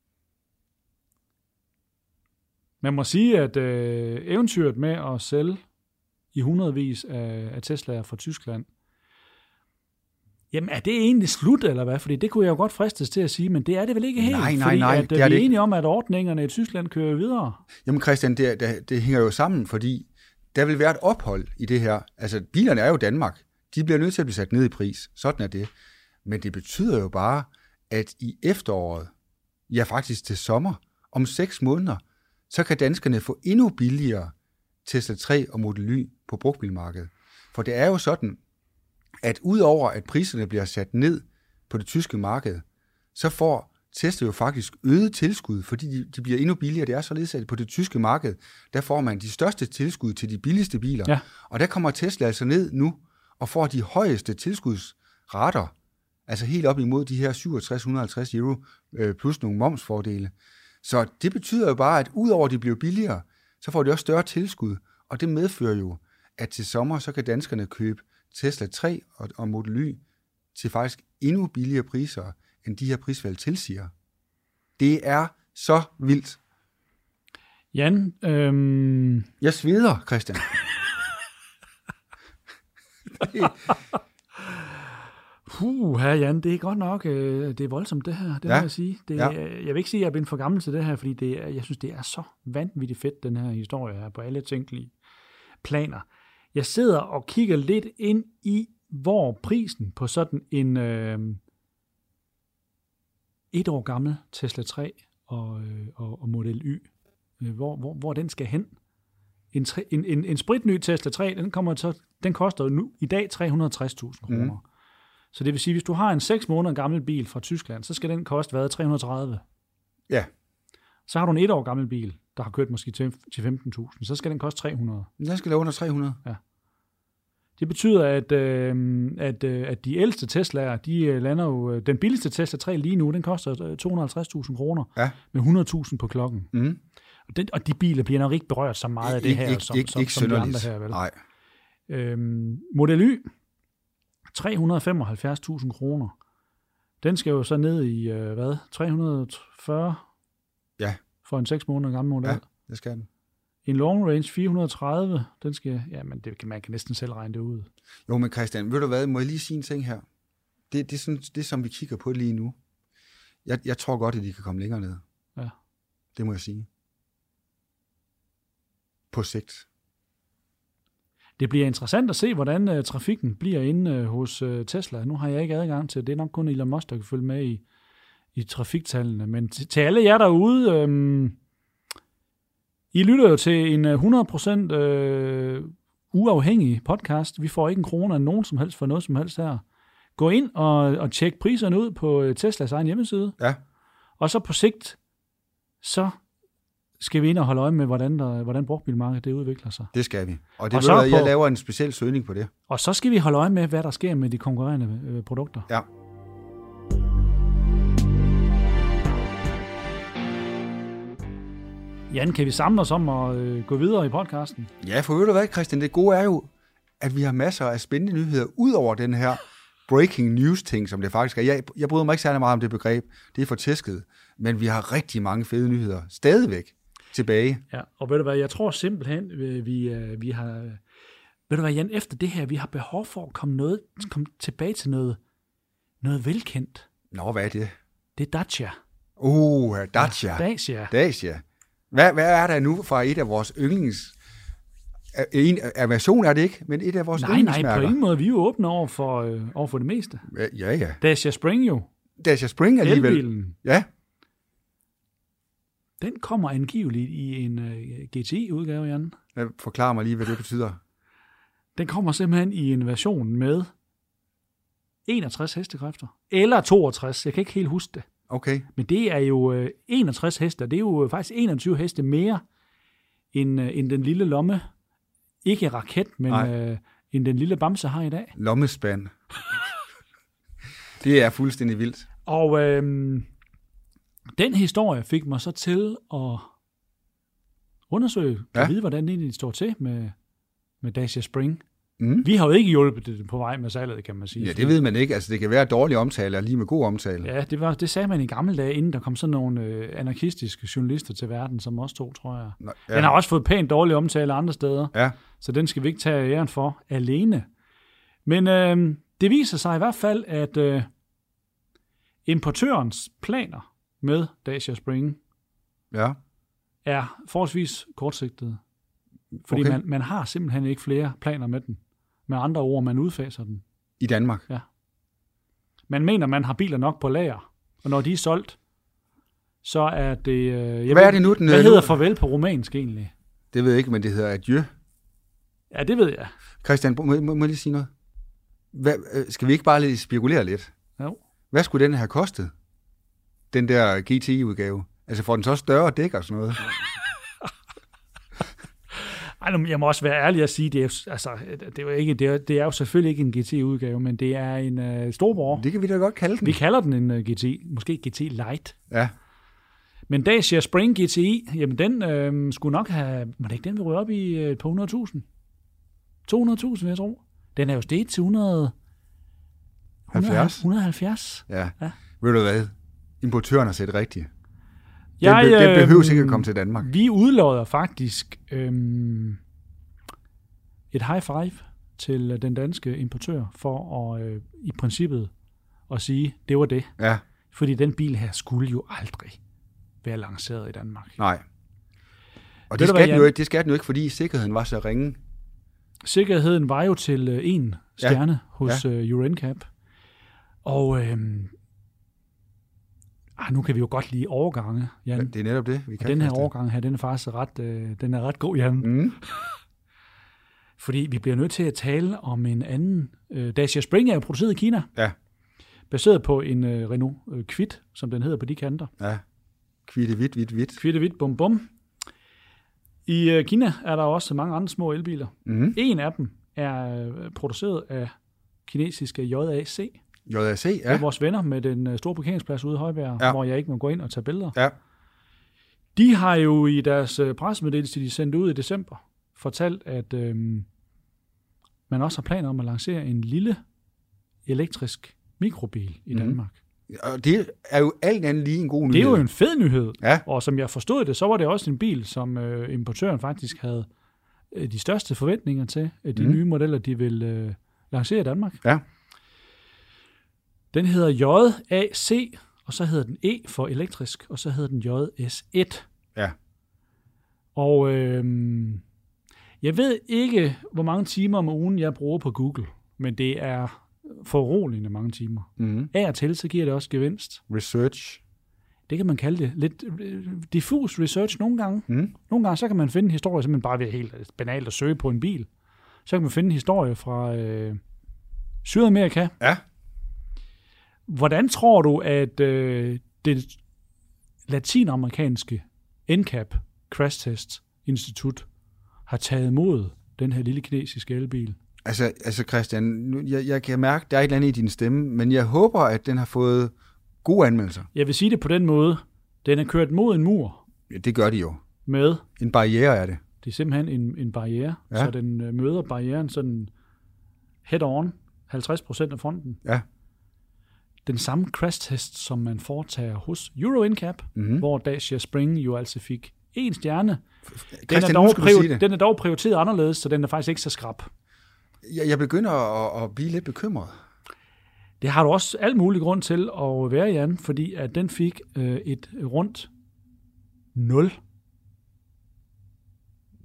Man må sige, at eventyret med at sælge i hundredvis af Teslaer fra Tyskland, jamen er det egentlig slut, eller hvad? Fordi det kunne jeg jo godt fristes til at sige, men det er det vel ikke helt? Nej. Fordi vi er enige om, at ordningerne i Tyskland kører videre. Jamen Christian, det hænger jo sammen, fordi der vil være et ophold i det her. Altså bilerne er jo Danmark. De bliver nødt til at blive sat ned i pris. Sådan er det. Men det betyder jo bare, at i efteråret, ja faktisk til sommer, om 6 måneder, så kan danskerne få endnu billigere Tesla 3 og Model Y på brugtbilmarkedet. For det er jo sådan, at udover at priserne bliver sat ned på det tyske marked, så får Tesla jo faktisk øget tilskud, fordi de bliver endnu billigere. Det er således, at på det tyske marked, der får man de største tilskud til de billigste biler. Ja. Og der kommer Tesla altså ned nu og får de højeste tilskudsrater, altså helt op imod de her 6750 euro plus nogle momsfordele. Så det betyder jo bare, at udover at de bliver billigere, så får de også større tilskud, og det medfører jo, at til sommer, så kan danskerne købe Tesla 3 og Model Y til faktisk endnu billigere priser, end de her prisfald tilsiger. Det er så vildt. Jan, jeg sveder, Christian. Jan, det er godt nok, det er voldsomt det her, det må jeg sige. Jeg vil ikke sige, at jeg er blevet for gammel til det her, fordi jeg synes, det er så vanvittigt fedt, den her historie her, på alle tænkelige planer. Jeg sidder og kigger lidt ind i, hvor prisen på sådan en 1 år gammel Tesla 3 og Model Y, hvor den skal hen. En spritny Tesla 3, den koster nu i dag 360.000 kroner. Så det vil sige, hvis du har en 6 måneder gammel bil fra Tyskland, så skal den koste 330. Ja. Så har du en 1 år gammel bil, der har kørt måske til 15.000, så skal den koste 300. Den skal lave under 300. Ja. Det betyder, at de ældste Teslaer, de lander jo, den billigste Tesla 3 lige nu, den koster 250.000 kroner med 100.000 på klokken. Og de biler bliver nok ikke berørt så meget af det her, som de andre her, vel? Nej. Model Y, 375.000 kroner. Den skal jo så ned i, 340? Ja. For en 6 måneder gammel model. Ja, det skal den. En long range 430, den skal, men man kan næsten selv regne det ud. Jo, men Christian, ved du hvad, må jeg lige sige en ting her? Det som vi kigger på lige nu. Jeg tror godt, at de kan komme længere ned. Ja. Det må jeg sige. På sigt. Det bliver interessant at se, hvordan trafikken bliver inde hos Tesla. Nu har jeg ikke adgang til det. Det er nok kun Elon Musk, der kan følge med i trafiktallene. Men til alle jer derude, I lytter jo til en 100% uafhængig podcast. Vi får ikke en krone af nogen som helst for noget som helst her. Gå ind og tjek priserne ud på Teslas egen hjemmeside. Ja. Og så på sigt, så skal vi ind og holde øje med, hvordan brugtbilmarkedet det udvikler sig. Det skal vi. Og det jeg laver en speciel søgning på det. Og så skal vi holde øje med, hvad der sker med de konkurrerende produkter. Ja. Jan, kan vi samle os om at gå videre i podcasten? Ja, for ved du hvad, Christian? Det gode er jo, at vi har masser af spændende nyheder, ud over den her breaking news-ting, som det faktisk er. Jeg bryder mig ikke særlig meget om det begreb. Det er for tæsket. Men vi har rigtig mange fede nyheder stadigvæk tilbage. Ja, og ved du hvad, jeg tror simpelthen, vi har... Ved du hvad, Jan, efter det her, vi har behov for at komme tilbage til noget velkendt. Nå, hvad er det? Det er Dacia. Dacia. Ja, Dacia. Dacia. Hvad er der nu fra et af vores version er det ikke, men et af vores yndlingsmærker. Nej, på ingen måde. Vi er jo åbne over for det meste. Ja. Dacia Spring jo. Dacia Spring alligevel. Elbilen. Ja. Den kommer angiveligt i en GTI-udgave, Jan. Forklar mig lige, hvad det betyder. Den kommer simpelthen i en version med 61 hestekræfter. Eller 62, jeg kan ikke helt huske det. Okay. Men det er jo 61 heste, det er jo faktisk 21 heste mere end den lille lomme. Ikke raket, men end den lille bamse har i dag. Lommespand. Det er fuldstændig vildt. Og den historie fik mig så til at undersøge, og vide, hvordan det egentlig står til med Dacia Spring. Mm. Vi har jo ikke hjulpet det på vej med salget, kan man sige. Ja, det ved man ikke. Altså, det kan være dårlig omtale, og lige med god omtale. Ja, det sagde man i gamle dage, inden der kom sådan nogle anarkistiske journalister til verden, som også to, tror jeg. Nå, ja. Den har også fået pænt dårlig omtale andre steder, så den skal vi ikke tage æren for alene. Men det viser sig i hvert fald, at importørens planer med Dacia Spring er forholdsvis kortsigtede. Fordi man har simpelthen ikke flere planer med den. Med andre ord, man udfaser den. I Danmark? Ja. Man mener, man har biler nok på lager. Og når de er solgt, så er det... Hvad er det nu? Hvad hedder farvel på romansk egentlig? Det ved jeg ikke, men det hedder adieu. Ja, det ved jeg. Christian, må jeg lige sige noget? Skal vi ikke bare lige spekulere lidt? Jo. Hvad skulle den have kostet? Den der GTI-udgave? Altså får den så større dæk og sådan noget? Jeg må også være ærlig at sige, det er jo selvfølgelig ikke en GT-udgave, men det er en storbror. Det kan vi da godt kalde den. Vi kalder den en GT, måske GT Light. Ja. Men Dacia Spring GTI, jamen den skulle nok have, må det ikke den vil ryge op i et par 100.000? 200.000, vil jeg tro. Den er jo steget til 170. Ja. Ved du hvad? Importøren har set rigtigt. Den behøver ikke at komme til Danmark. Vi udlodder faktisk et high five til den danske importør for at i princippet at sige, det var det. Ja. Fordi den bil her skulle jo aldrig være lanceret i Danmark. Nej. Og det skal den jo ikke, fordi sikkerheden var så ringe. Sikkerheden var jo til 1 stjerne hos Euro NCAP. Og nu kan vi jo godt lide overgange, Jan. Ja, det er netop det. Vi kan den her overgang her, den er faktisk ret god, Jan. Mm. Fordi vi bliver nødt til at tale om en anden. Dacia Spring er jo produceret i Kina. Ja. Baseret på en Renault Kwid, som den hedder på de kanter. Ja. Hvidt. Hvidt, bum, bum. I Kina er der også mange andre små elbiler. Mm. En af dem er produceret af kinesiske JAC. JAC, ja. Det er vores venner med den store parkeringsplads ude i Højbjerg, hvor jeg ikke må gå ind og tage billeder. Ja. De har jo i deres pressemeddelelse, de sendte ud i december, fortalt, at man også har planer om at lancere en lille elektrisk mikrobil i Danmark. Og det er jo alt andet lige en god nyhed. Det er jo en fed nyhed. Ja. Og som jeg forstod det, så var det også en bil, som importøren faktisk havde de største forventninger til, de nye modeller, de vil lancere i Danmark. Ja. Den hedder JAC, og så hedder den E for elektrisk, og så hedder den JS1. Ja. Og jeg ved ikke, hvor mange timer om ugen jeg bruger på Google, men det er foruroligende mange timer. Mm-hmm. Af og til, så giver det også gevinst. Research. Det kan man kalde det. Lidt diffus research nogle gange. Mm. Nogle gange, så kan man finde en historie, simpelthen bare ved helt banalt at søge på en bil. Så kan man finde en historie fra Sydamerika. Ja. Hvordan tror du, at det latinamerikanske NCAP Crash Test Institut har taget imod den her lille kinesiske elbil? Altså Christian, jeg kan mærke, der er et eller andet i din stemme, men jeg håber, at den har fået gode anmeldelser. Jeg vil sige det på den måde. Den er kørt mod en mur. Ja, det gør de jo. Med? En barriere er det. Det er simpelthen en barriere, så den møder barrieren sådan head-on, 50% af fronten. Ja. Den samme crash-test, som man foretager hos Euro NCAP, hvor Dacia Spring jo altså fik 1 stjerne. Den er dog prioriteret anderledes, så den er faktisk ikke så skrap. Jeg begynder at blive lidt bekymret. Det har du også alt mulig grund til at være, Jan, fordi at den fik et rundt 0.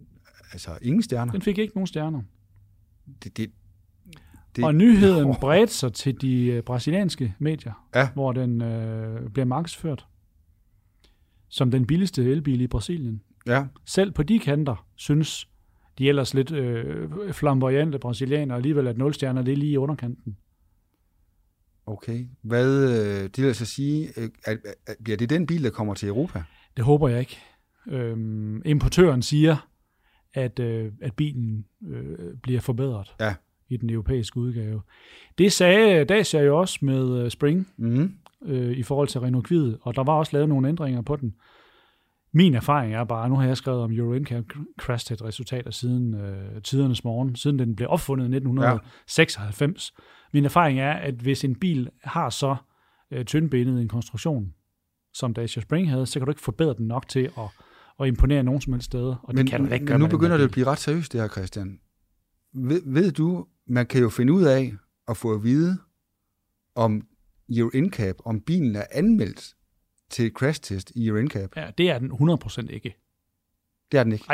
altså ingen stjerner. Den fik ikke nogen stjerner. Det, og nyheden bredte sig til de brasilianske medier, hvor den bliver markedsført som den billigste elbil i Brasilien. Ja. Selv på de kanter synes de ellers lidt flamboyante brasilianere alligevel, at 0 stjerner, det er lige i underkanten. Okay. Hvad det vil så sige, bliver det den bil, der kommer til Europa? Det håber jeg ikke. Importøren siger, at bilen bliver forbedret i den europæiske udgave. Det sagde Dacia jo også med Spring i forhold til Renault Kwid, og der var også lavet nogle ændringer på den. Min erfaring er bare, nu har jeg skrevet om Euro NCAP crash test resultater siden tidernes morgen, siden den blev opfundet i 1996. Ja. Min erfaring er, at hvis en bil har så tyndbenet en konstruktion, som Dacia Spring havde, så kan du ikke forbedre den nok til at imponere nogen som helst steder. Og det kan du ikke gøre. Men nu begynder det at blive ret seriøst, det her, Christian. Ved du, man kan jo finde ud af at få at vide, om Euro NCAP, om bilen er anmeldt til crash-test i Euro NCAP. Ja, det er den 100% ikke. Det er den ikke? Nej.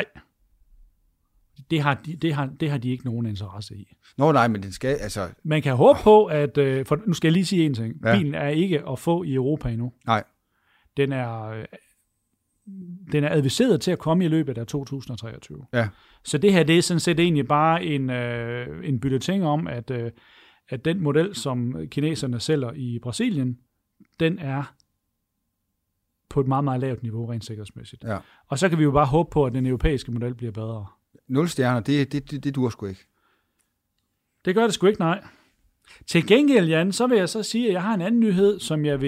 Det har de ikke nogen interesse i. Nå nej, men den skal, altså... Man kan håbe på, at... For nu skal jeg lige sige en ting. Ja. Bilen er ikke at få i Europa endnu. Nej. Den er adviseret til at komme i løbet af 2023. Ja. Så det her, det er sådan set egentlig bare en bulletin om, at den model, som kineserne sælger i Brasilien, den er på et meget, meget lavt niveau rent sikkerhedsmæssigt. Ja. Og så kan vi jo bare håbe på, at den europæiske model bliver bedre. 0 stjerner, det duer sgu ikke. Det gør det sgu ikke, nej. Til gengæld, Jan, så vil jeg så sige, at jeg har en anden nyhed, som jeg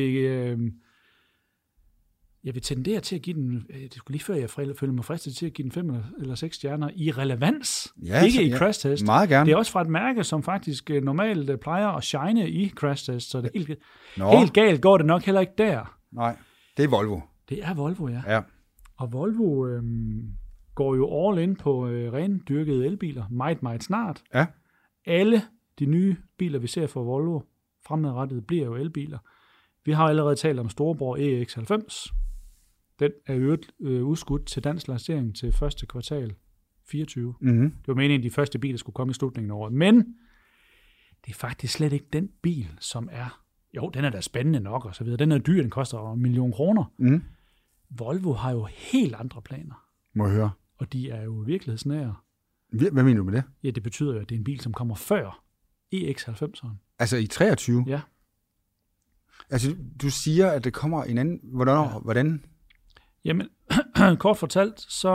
vil tendere til at give den, det skulle lige før jeg føler mig fristet til at give den 5 eller 6 stjerner i relevans. Ja, ikke i crash test. Meget gerne. Det er også fra et mærke, som faktisk normalt plejer at shine i crash test, så det helt galt går det nok heller ikke der. Nej, det er Volvo. Det er Volvo, ja. Og Volvo går jo all in på rendyrkede elbiler meget, meget snart. Ja. Alle de nye biler, vi ser fra Volvo fremadrettet, bliver jo elbiler. Vi har allerede talt om storebror EX90. Den er øvrigt udskudt til dansk lancering til første kvartal 24. Mm-hmm. Det var meningen, at de første biler skulle komme i slutningen af året. Men det er faktisk slet ikke den bil, som er... Jo, den er da spændende nok og så videre. Den er dyr, den koster 1 million kroner. Mm. Volvo har jo helt andre planer. Må jeg høre. Og de er jo virkelighedsnære. Hvad mener du med det? Ja, det betyder jo, at det er en bil, som kommer før EX90'eren. Altså i 23? Ja. Altså, du siger, at det kommer en anden... Hvordan? Jamen, kort fortalt, så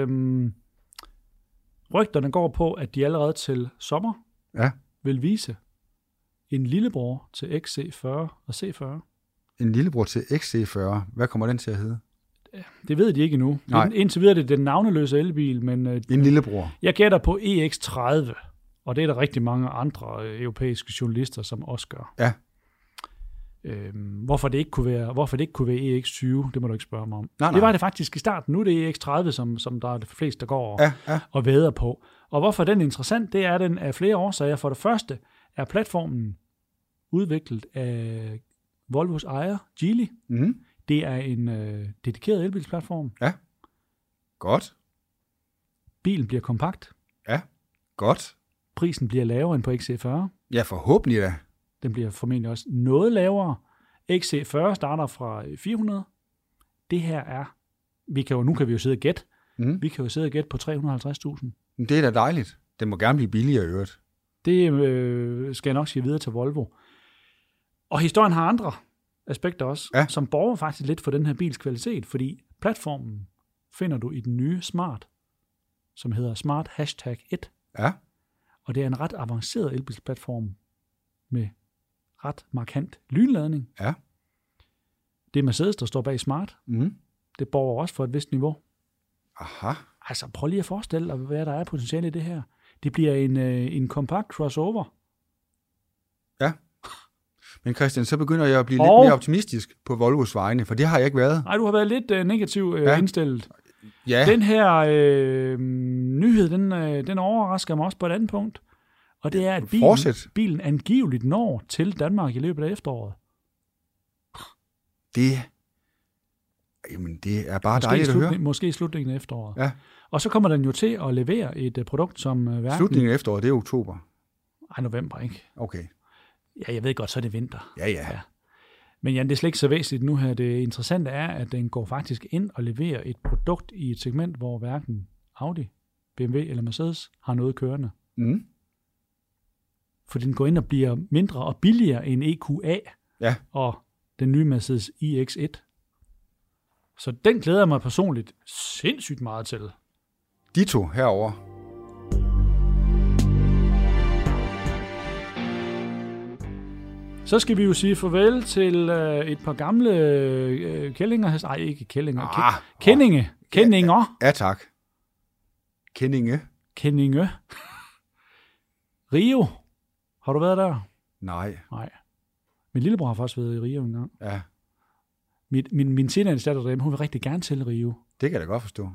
rygterne går på, at de allerede til sommer vil vise en lillebror til XC40 og C40. En lillebror til XC40? Hvad kommer den til at hedde? Det ved de ikke endnu. Indtil videre er det den navneløse elbil, men... En lillebror. Jeg gætter på EX30, og det er der rigtig mange andre europæiske journalister, som også gør. Ja. Hvorfor det ikke kunne være EX20, det må du ikke spørge mig om. Nej. Det var det faktisk i starten. Nu er det EX30, som der er det fleste, der går og væder på. Og hvorfor den er interessant, det er den af flere årsager. For det første er platformen udviklet af Volvos ejer, Geely. Mm. Det er en dedikeret elbilsplatform. Ja. Godt. Bilen bliver kompakt. Ja. Godt. Prisen bliver lavere end på XC40. Ja, forhåbentlig da. Den bliver formentlig også noget lavere. XC40 starter fra 400. Det her er, nu kan vi jo sidde og gætte. Mm. Vi kan jo sidde og gætte på 350.000. Det er da dejligt. Den må gerne blive billigere i øvrigt. Det skal jeg nok sige videre til Volvo. Og historien har andre aspekter også, som borger faktisk lidt for den her bils kvalitet, fordi platformen finder du i den nye Smart, som hedder Smart #1. Ja. Og det er en ret avanceret elbilsplatform med ret markant lynladning. Ja. Det er Mercedes, der står bag Smart. Mm. Det borger også for et vist niveau. Aha. Altså, prøv lige at forestille dig, hvad der er potentiale i det her. Det bliver en kompakt crossover. Ja. Men Christian, så begynder jeg at blive lidt mere optimistisk på Volvos vegne, for det har jeg ikke været. Nej, du har været lidt negativ indstillet. Ja. Den her nyhed, den overrasker mig også på et andet punkt. Og det er, at bilen angiveligt når til Danmark i løbet af efteråret. Det Jamen, det er bare dejligt at høre. Måske i slutningen af efteråret. Ja. Og så kommer den jo til at levere et produkt, som hverken... Slutningen af efteråret, det er oktober. Ej, november, ikke? Okay. Ja, jeg ved godt, så er det vinter. Ja. Men Jan, det er slet ikke så væsentligt nu her. Det interessante er, at den går faktisk ind og leverer et produkt i et segment, hvor hverken Audi, BMW eller Mercedes har noget kørende. Mm. For den går ind og bliver mindre og billigere end EQA og den nye Mercedes iX1. Så den glæder jeg mig personligt sindssygt meget til. De to herover. Så skal vi jo sige farvel til et par gamle kællinger. Nej, ikke kællinger. Kendinger. Ja, tak. Kendinge. Rio. Har du været der? Nej. Min lillebror har faktisk været i Rio en gang. Ja. Min teenage-datter derhjemme, hun vil rigtig gerne til Rio. Det kan jeg da godt forstå.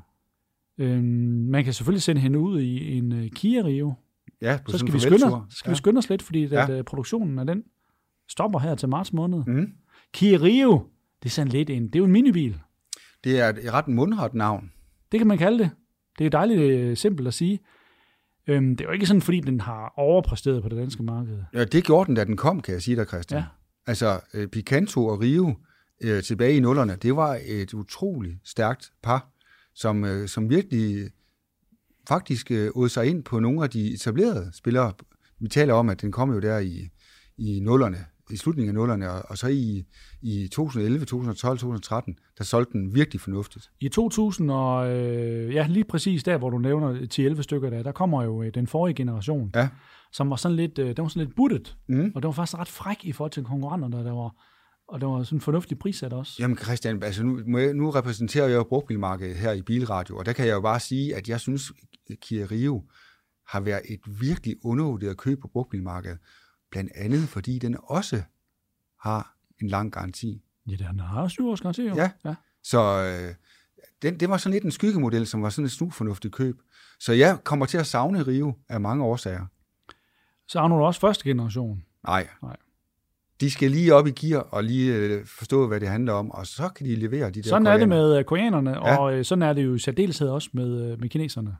Man kan selvfølgelig sende hende ud i en Kia Rio. Ja, så skal vi skynde os lidt, fordi at produktionen af den stopper her til marts måned. Mm. Kia Rio, det er sådan lidt det er jo en minibil. Det er et ret mundret navn. Det kan man kalde det. Det er jo dejligt simpelt at sige. Det er jo ikke sådan, fordi den har overpræsteret på det danske marked. Ja, det gjorde den, da den kom, kan jeg sige dig, Christian. Ja. Altså, Picanto og Rio tilbage i nullerne, det var et utroligt stærkt par, som virkelig faktisk åd sig ind på nogle af de etablerede spillere. Vi taler om, at den kom jo der i nullerne, i slutningen af nullerne, og så i 2011, 2012, 2013, der solgte den virkelig fornuftigt. I 2000 og lige præcis der, hvor du nævner 10-11 stykker der kommer jo den forrige generation, som var sådan lidt buttet, og det var faktisk ret fræk i forhold til konkurrenterne, og der var sådan en fornuftig prissat også. Jamen Christian, altså nu repræsenterer jeg jo brugtbilmarkedet her i Bilradio, og der kan jeg jo bare sige, at jeg synes, Kia Rio har været et virkelig undervurderet køb på brugtbilmarkedet. Blandt andet, fordi den også har en lang garanti. Ja, den har 7 års garanti jo. Ja. Så det var sådan lidt en skyggemodel, som var sådan et snusfornuftigt køb. Så jeg kommer til at savne Rio af mange årsager. Savner du også første generation? Nej. De skal lige op i gear og lige forstå, hvad det handler om, og så kan de levere de der sådan koreanere. Er det med koreanerne, og sådan er det jo i særdeleshed også med kineserne.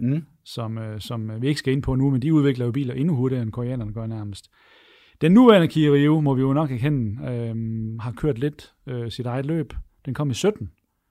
Som vi ikke skal ind på nu, men de udvikler jo biler endnu hurtigere, end koreanerne gør nærmest. Den nuværende Kia Rio, må vi jo nok erkende, har kørt lidt sit eget løb. Den kom i 17.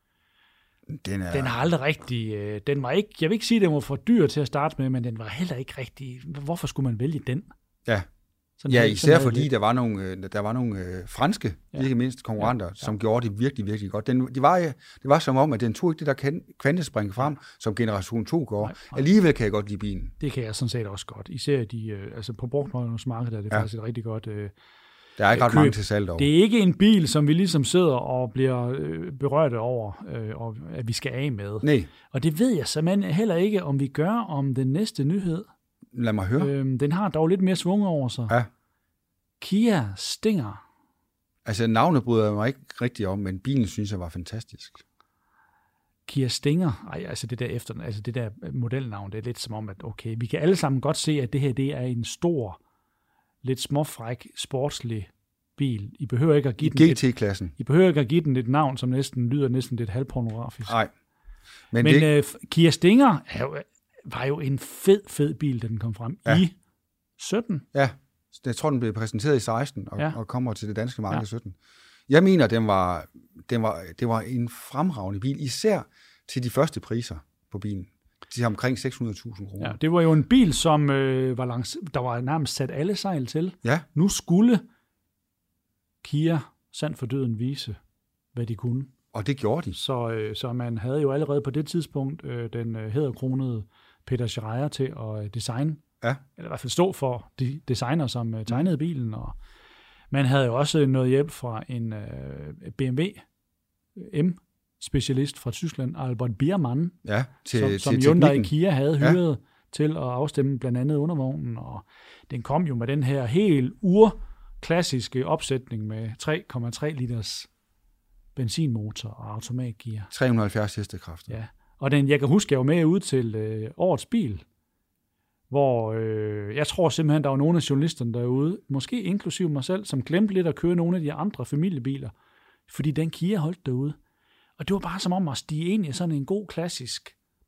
Den har aldrig rigtig... den var ikke... Jeg vil ikke sige, at den var for dyr til at starte med, men den var heller ikke rigtig... Hvorfor skulle man vælge den? Ja. Ja, især fordi der var nogle franske, ikke mindst konkurrenter, som gjorde det virkelig, virkelig godt. Det var som om, at den tog ikke det der kvantespring frem, som generation 2 går. Nej. Alligevel kan jeg godt lide bilen. Det kan jeg sådan set også godt. Især på brugtmarkedet er det faktisk et rigtig godt der er ikke ret mange til salg over. Det er ikke en bil, som vi ligesom sidder og bliver berørte over, og at vi skal af med. Nej. Og det ved jeg simpelthen heller ikke, om vi gør om den næste nyhed. Lad mig høre. Den har dog lidt mere svung over sig. Ja. Kia Stinger. Altså navnet bryder jeg mig ikke rigtig om, men bilen synes jeg var fantastisk. Kia Stinger. Det der modelnavn, det er lidt som om, at okay, vi kan alle sammen godt se, at det her det er en stor, lidt småfræk, sportslig bil. I behøver ikke at give den GT-klassen. I behøver ikke at give den et navn, som lyder næsten lidt halvpornografisk. Nej. Men Kia Stinger var jo en fed bil, da den kom frem i 17. Ja, jeg tror, den blev præsenteret i 16 og kommer til det danske marked i 17. Jeg mener, det var en fremragende bil, især til de første priser på bilen. De omkring 600.000 kroner. Ja, det var jo en bil, som der var nærmest sat alle sejl til. Ja. Nu skulle Kia sandt for døden vise, hvad de kunne. Og det gjorde de. Så man havde jo allerede på det tidspunkt den hæderkronede Peter Schreier til at designe, eller i hvert fald stå for de designer, som tegnede bilen. Og man havde jo også noget hjælp fra en BMW M-specialist fra Tyskland, Albert Biermann, som Hyundai og Kia havde hyret til at afstemme blandt andet undervognen. Og den kom jo med den her helt urklassiske opsætning med 3,3 liters benzinmotor og automatgear. 370 hestekræfter. Ja, og jeg kan huske, jeg var med ud til årets bil, hvor jeg tror simpelthen, der var nogle af journalisterne derude, måske inklusive mig selv, som glemte lidt at køre nogle af de andre familiebiler, fordi den Kia holdt derude. Og det var bare som om at stige ind i sådan en god klassisk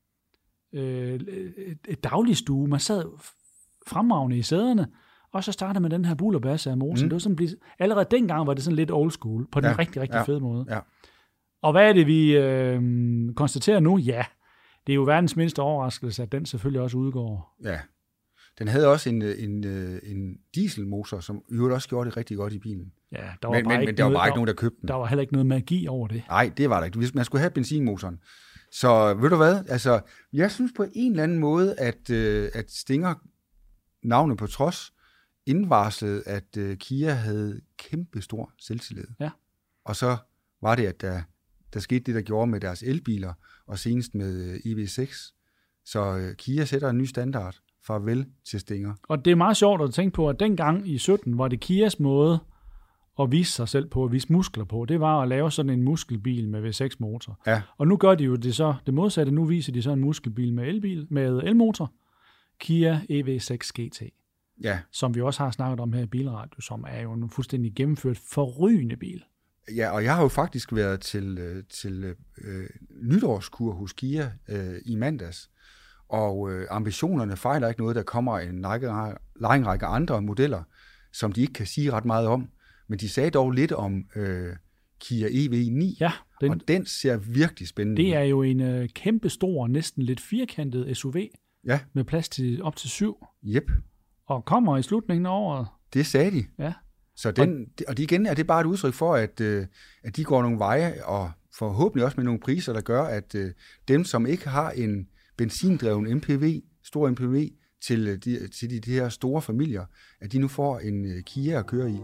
dagligstue. Man sad fremragende i sæderne, og så startede med den her bullerbasse af mosen. Det var sådan, allerede dengang var det sådan lidt old school, på den rigtig fede måde. Ja. Og hvad er det, vi konstaterer nu? Ja, det er jo verdens mindste overraskelse, at den selvfølgelig også udgår. Ja, den havde også en dieselmotor, som jo også gjorde det rigtig godt i bilen. Ja, men der var bare ikke nogen, der købte den. Der var heller ikke noget magi over det. Nej, det var der ikke. Man skulle have benzinmotoren. Så ved du hvad? Altså, jeg synes på en eller anden måde, at Stinger, navnet på trods, indvarslede, at Kia havde kæmpe stor selvtillid. Ja. Og så var det, at der skete det, der gjorde med deres elbiler, og senest med EV6. Så Kia sætter en ny standard. Farvel til Stinger. Og det er meget sjovt at tænke på, at dengang i 17 var det Kias måde at vise sig selv på, at vise muskler på. Det var at lave sådan en muskelbil med V6-motor. Ja. Og nu gør de jo det modsatte. Nu viser de så en muskelbil med elmotor. Kia EV6 GT. Ja. Som vi også har snakket om her i Bilradio, som er jo en fuldstændig gennemført forrygende bil. Ja, og jeg har jo faktisk været til nytårskur hos Kia i mandags. Og ambitionerne fejler ikke noget. Der kommer en lang række andre modeller, som de ikke kan sige ret meget om. Men de sagde dog lidt om Kia EV9, ja, og den ser virkelig spændende ud. Det er jo en kæmpe stor, næsten lidt firkantet SUV, ja, med plads til op til 7. Yep. Og kommer i slutningen af året. Det sagde de. Ja. Så og igen er det bare et udtryk for, at de går nogle veje, og forhåbentlig også med nogle priser, der gør, at dem, som ikke har en benzindreven MPV, stor MPV, til de her store familier, at de nu får en Kia at køre i.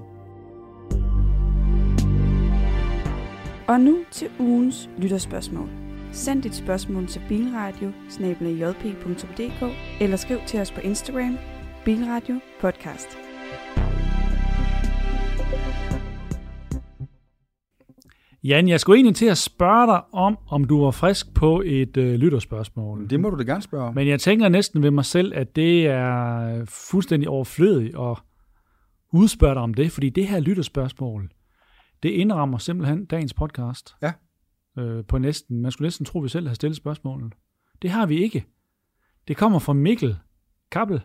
Og nu til ugens lytterspørgsmål. Send dit spørgsmål til bilradio@jp.dk eller skriv til os på Instagram, Bilradio Podcast. Jan, jeg skulle egentlig til at spørge dig om du var frisk på et lytterspørgsmål. Det må du da gerne spørge om. Men jeg tænker næsten ved mig selv, at det er fuldstændig overflødigt at udspørge dig om det, fordi det her lytterspørgsmål, det indrammer simpelthen dagens podcast. Ja. På næsten. Man skulle næsten tro, at vi selv har stillet spørgsmålet. Det har vi ikke. Det kommer fra Mikkel Kappel.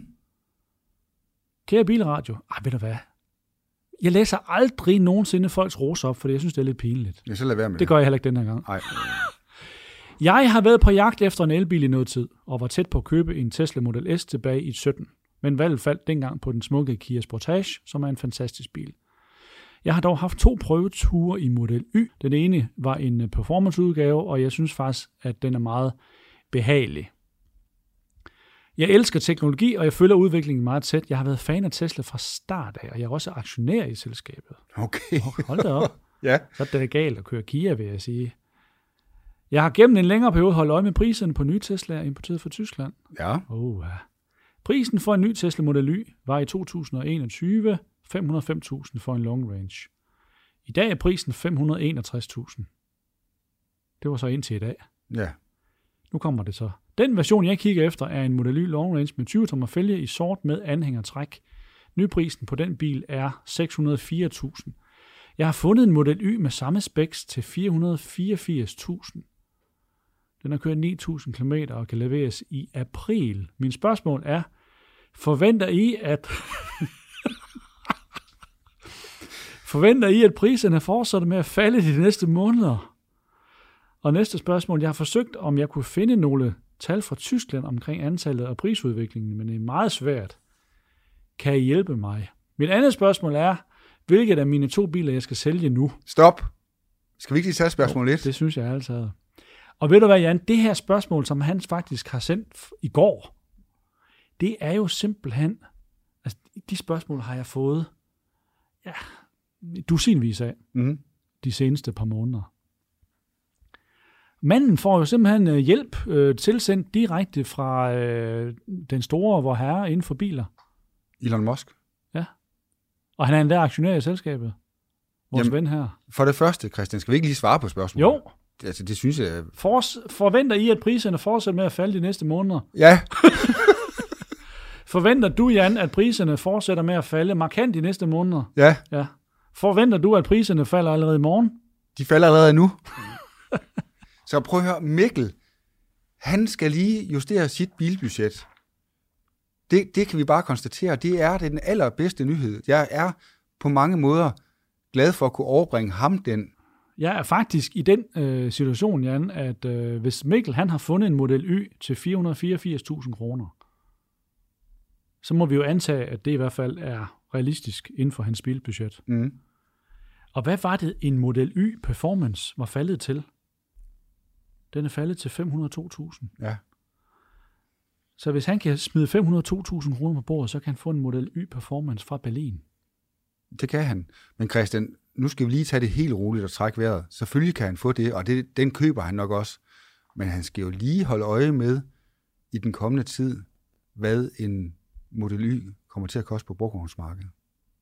Kære Bilradio. Ved du hvad? Jeg læser aldrig nogensinde folks roser op, fordi jeg synes, det er lidt pinligt. Jeg så lad være med det gør jeg heller ikke den her gang. Nej. Jeg har været på jagt efter en elbil i noget tid, og var tæt på at købe en Tesla Model S tilbage i 17. Men valget faldt dengang på den smukke Kia Sportage, som er en fantastisk bil. Jeg har dog haft 2 prøveture i Model Y. Den ene var en performanceudgave, og jeg synes faktisk, at den er meget behagelig. Jeg elsker teknologi, og jeg følger udviklingen meget tæt. Jeg har været fan af Tesla fra start af, og jeg er også aktionær i selskabet. Okay. Hold da op. Ja. Så er det galt at køre Kia, vil jeg sige. Jeg har gennem en længere periode holdt øje med priserne på nye Teslaer importeret fra Tyskland. Ja. Prisen for en ny Tesla Model Y var i 2021 505.000 for en long range. I dag er prisen 561.000. Det var så indtil i dag. Ja. Nu kommer det så. Den version, jeg kigger efter, er en Model Y long range med 20 tommer fælge i sort med anhængertræk. Nyprisen på den bil er 604.000. Jeg har fundet en Model Y med samme specs til 484.000. Den har kørt 9.000 km og kan leveres i april. Min spørgsmål er, forventer I, at priserne fortsætter med at falde de næste måneder? Og næste spørgsmål, jeg har forsøgt, om jeg kunne finde nogle tal fra Tyskland omkring antallet og prisudviklingen, men det er meget svært. Kan I hjælpe mig? Mit andet spørgsmål er, hvilket af mine 2 biler, jeg skal sælge nu? Stop. Skal vi ikke lige tage spørgsmål 1? Det synes jeg altid. Og ved du hvad, Jan? Det her spørgsmål, som han faktisk har sendt i går, det er jo simpelthen, altså de spørgsmål har jeg fået, dusinvis af de seneste par måneder. Manden får jo simpelthen hjælp tilsendt direkte fra den store vorherre inden for biler. Elon Musk. Ja. Og han er endda aktionær i selskabet. Vores ven her. For det første, Christian, skal vi ikke lige svare på spørgsmålet? Jo. Det synes jeg... Forventer I, at priserne fortsætter med at falde de næste måneder? Ja. Forventer du, Jan, at priserne fortsætter med at falde markant de næste måneder? Ja. Ja. Forventer du, at priserne falder allerede i morgen? De falder allerede nu. Så prøv at høre, Mikkel, han skal lige justere sit bilbudget. Det kan vi bare konstatere, det er den allerbedste nyhed. Jeg er på mange måder glad for at kunne overbringe ham den. Jeg er faktisk i den situation, Jan, at hvis Mikkel han har fundet en Model Y til 484.000 kroner, så må vi jo antage, at det i hvert fald er realistisk inden for hans bilbudget. Mm. Og hvad var det, en Model Y Performance var faldet til? Den er faldet til 502.000. Ja. Så hvis han kan smide 502.000 kroner på bordet, så kan han få en Model Y Performance fra Berlin. Det kan han. Men Christian, nu skal vi lige tage det helt roligt og trække vejret. Selvfølgelig kan han få det, og den køber han nok også. Men han skal jo lige holde øje med i den kommende tid, hvad en Model Y kommer til at koste på brugtvognsmarkedet.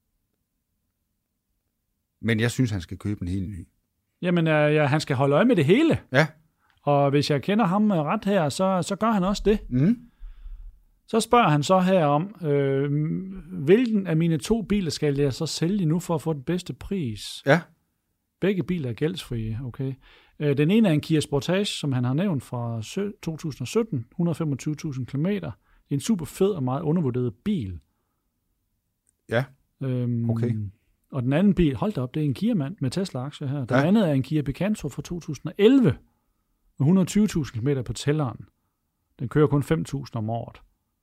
Men jeg synes, han skal købe en helt ny. Jamen, han skal holde øje med det hele. Ja. Og hvis jeg kender ham ret her, så gør han også det. Mm. Så spørger han så her om, hvilken af mine 2 biler skal jeg så sælge nu for at få den bedste pris? Ja. Begge biler er gældsfrie, okay. Den ene er en Kia Sportage, som han har nævnt fra 2017, 125.000 km. Det er en super fed og meget undervurderet bil. Ja, okay. Og den anden bil, hold da op, det er en Kia-mand med Tesla-aktier her. Den andet er en Kia Picanto fra 2011 med 120.000 km på tælleren. Den kører kun 5.000 om året.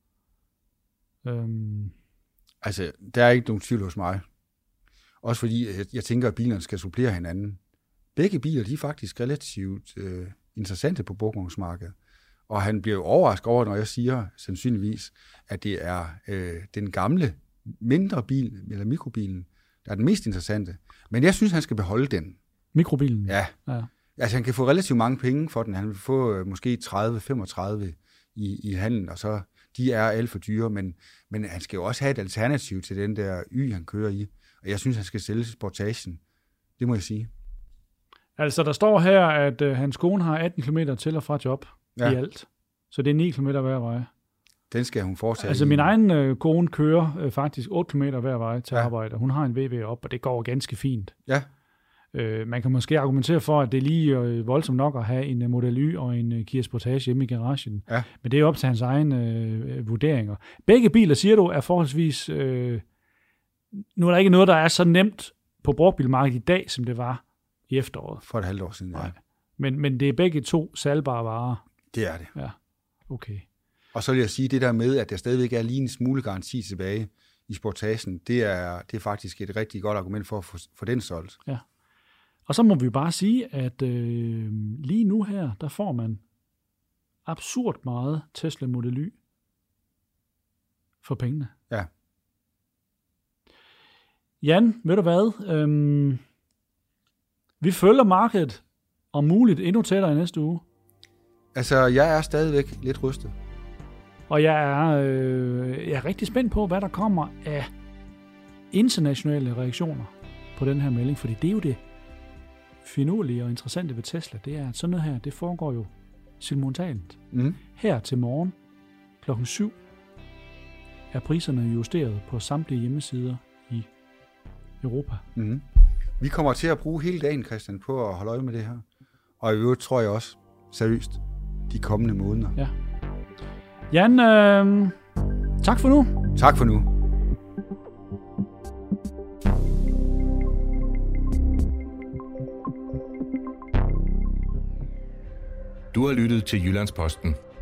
Altså, der er ikke nogen tvivl hos mig. Også fordi, jeg tænker, at bilerne skal supplere hinanden. Begge biler, de er faktisk relativt interessante på brugtvognsmarkedet. Og han bliver jo overrasket over, når jeg siger sandsynligvis, at det er den gamle, mindre bil, eller mikrobilen, der er den mest interessante. Men jeg synes, han skal beholde den. Mikrobilen? Ja. Altså, han kan få relativt mange penge for den. Han vil få måske 30-35 i handlen, og så de er alt for dyre, men han skal jo også have et alternativ til den der Y, han kører i. Og jeg synes, han skal sælge Sportagen. Det må jeg sige. Altså, der står her, at hans kone har 18 km til og fra job i alt. Så det er 9 km hver vej. Den skal hun foretage. Altså, min egen kone kører faktisk 8 km hver vej til arbejde. Hun har en VW op, og det går ganske fint. Ja. Man kan måske argumentere for, at det er lige voldsomt nok at have en Model Y og en Kia Sportage hjemme i garagen. Ja. Men det er op til hans egen vurderinger. Begge biler, siger du, er forholdsvis... nu er der ikke noget, der er så nemt på brugtbilmarkedet i dag, som det var i efteråret. For et halvt år siden, ja. Men det er begge 2 salgbare varer. Det er det. Ja, okay. Og så vil jeg sige, det der med, at der stadigvæk er lige en smule garanti tilbage i Sportagen, det er faktisk et rigtig godt argument for at få den solgt. Ja. Og så må vi bare sige, at lige nu her, der får man absurd meget Tesla Model Y for pengene. Ja. Jan, ved du hvad? Vi følger markedet om muligt endnu tættere i næste uge. Altså, jeg er stadigvæk lidt rystet. Og jeg er rigtig spændt på, hvad der kommer af internationale reaktioner på den her melding, fordi det er jo det finurlige og interessante ved Tesla, det er, at sådan noget her, det foregår jo simultant. Her til morgen klokken 7 er priserne justeret på samtlige hjemmesider i Europa. Mm. Vi kommer til at bruge hele dagen, Christian, på at holde øje med det her. Og i øvrigt tror jeg også, seriøst, de kommende måneder. Ja. Jan, tak for nu. Tak for nu. Du har lyttet til Jyllandsposten.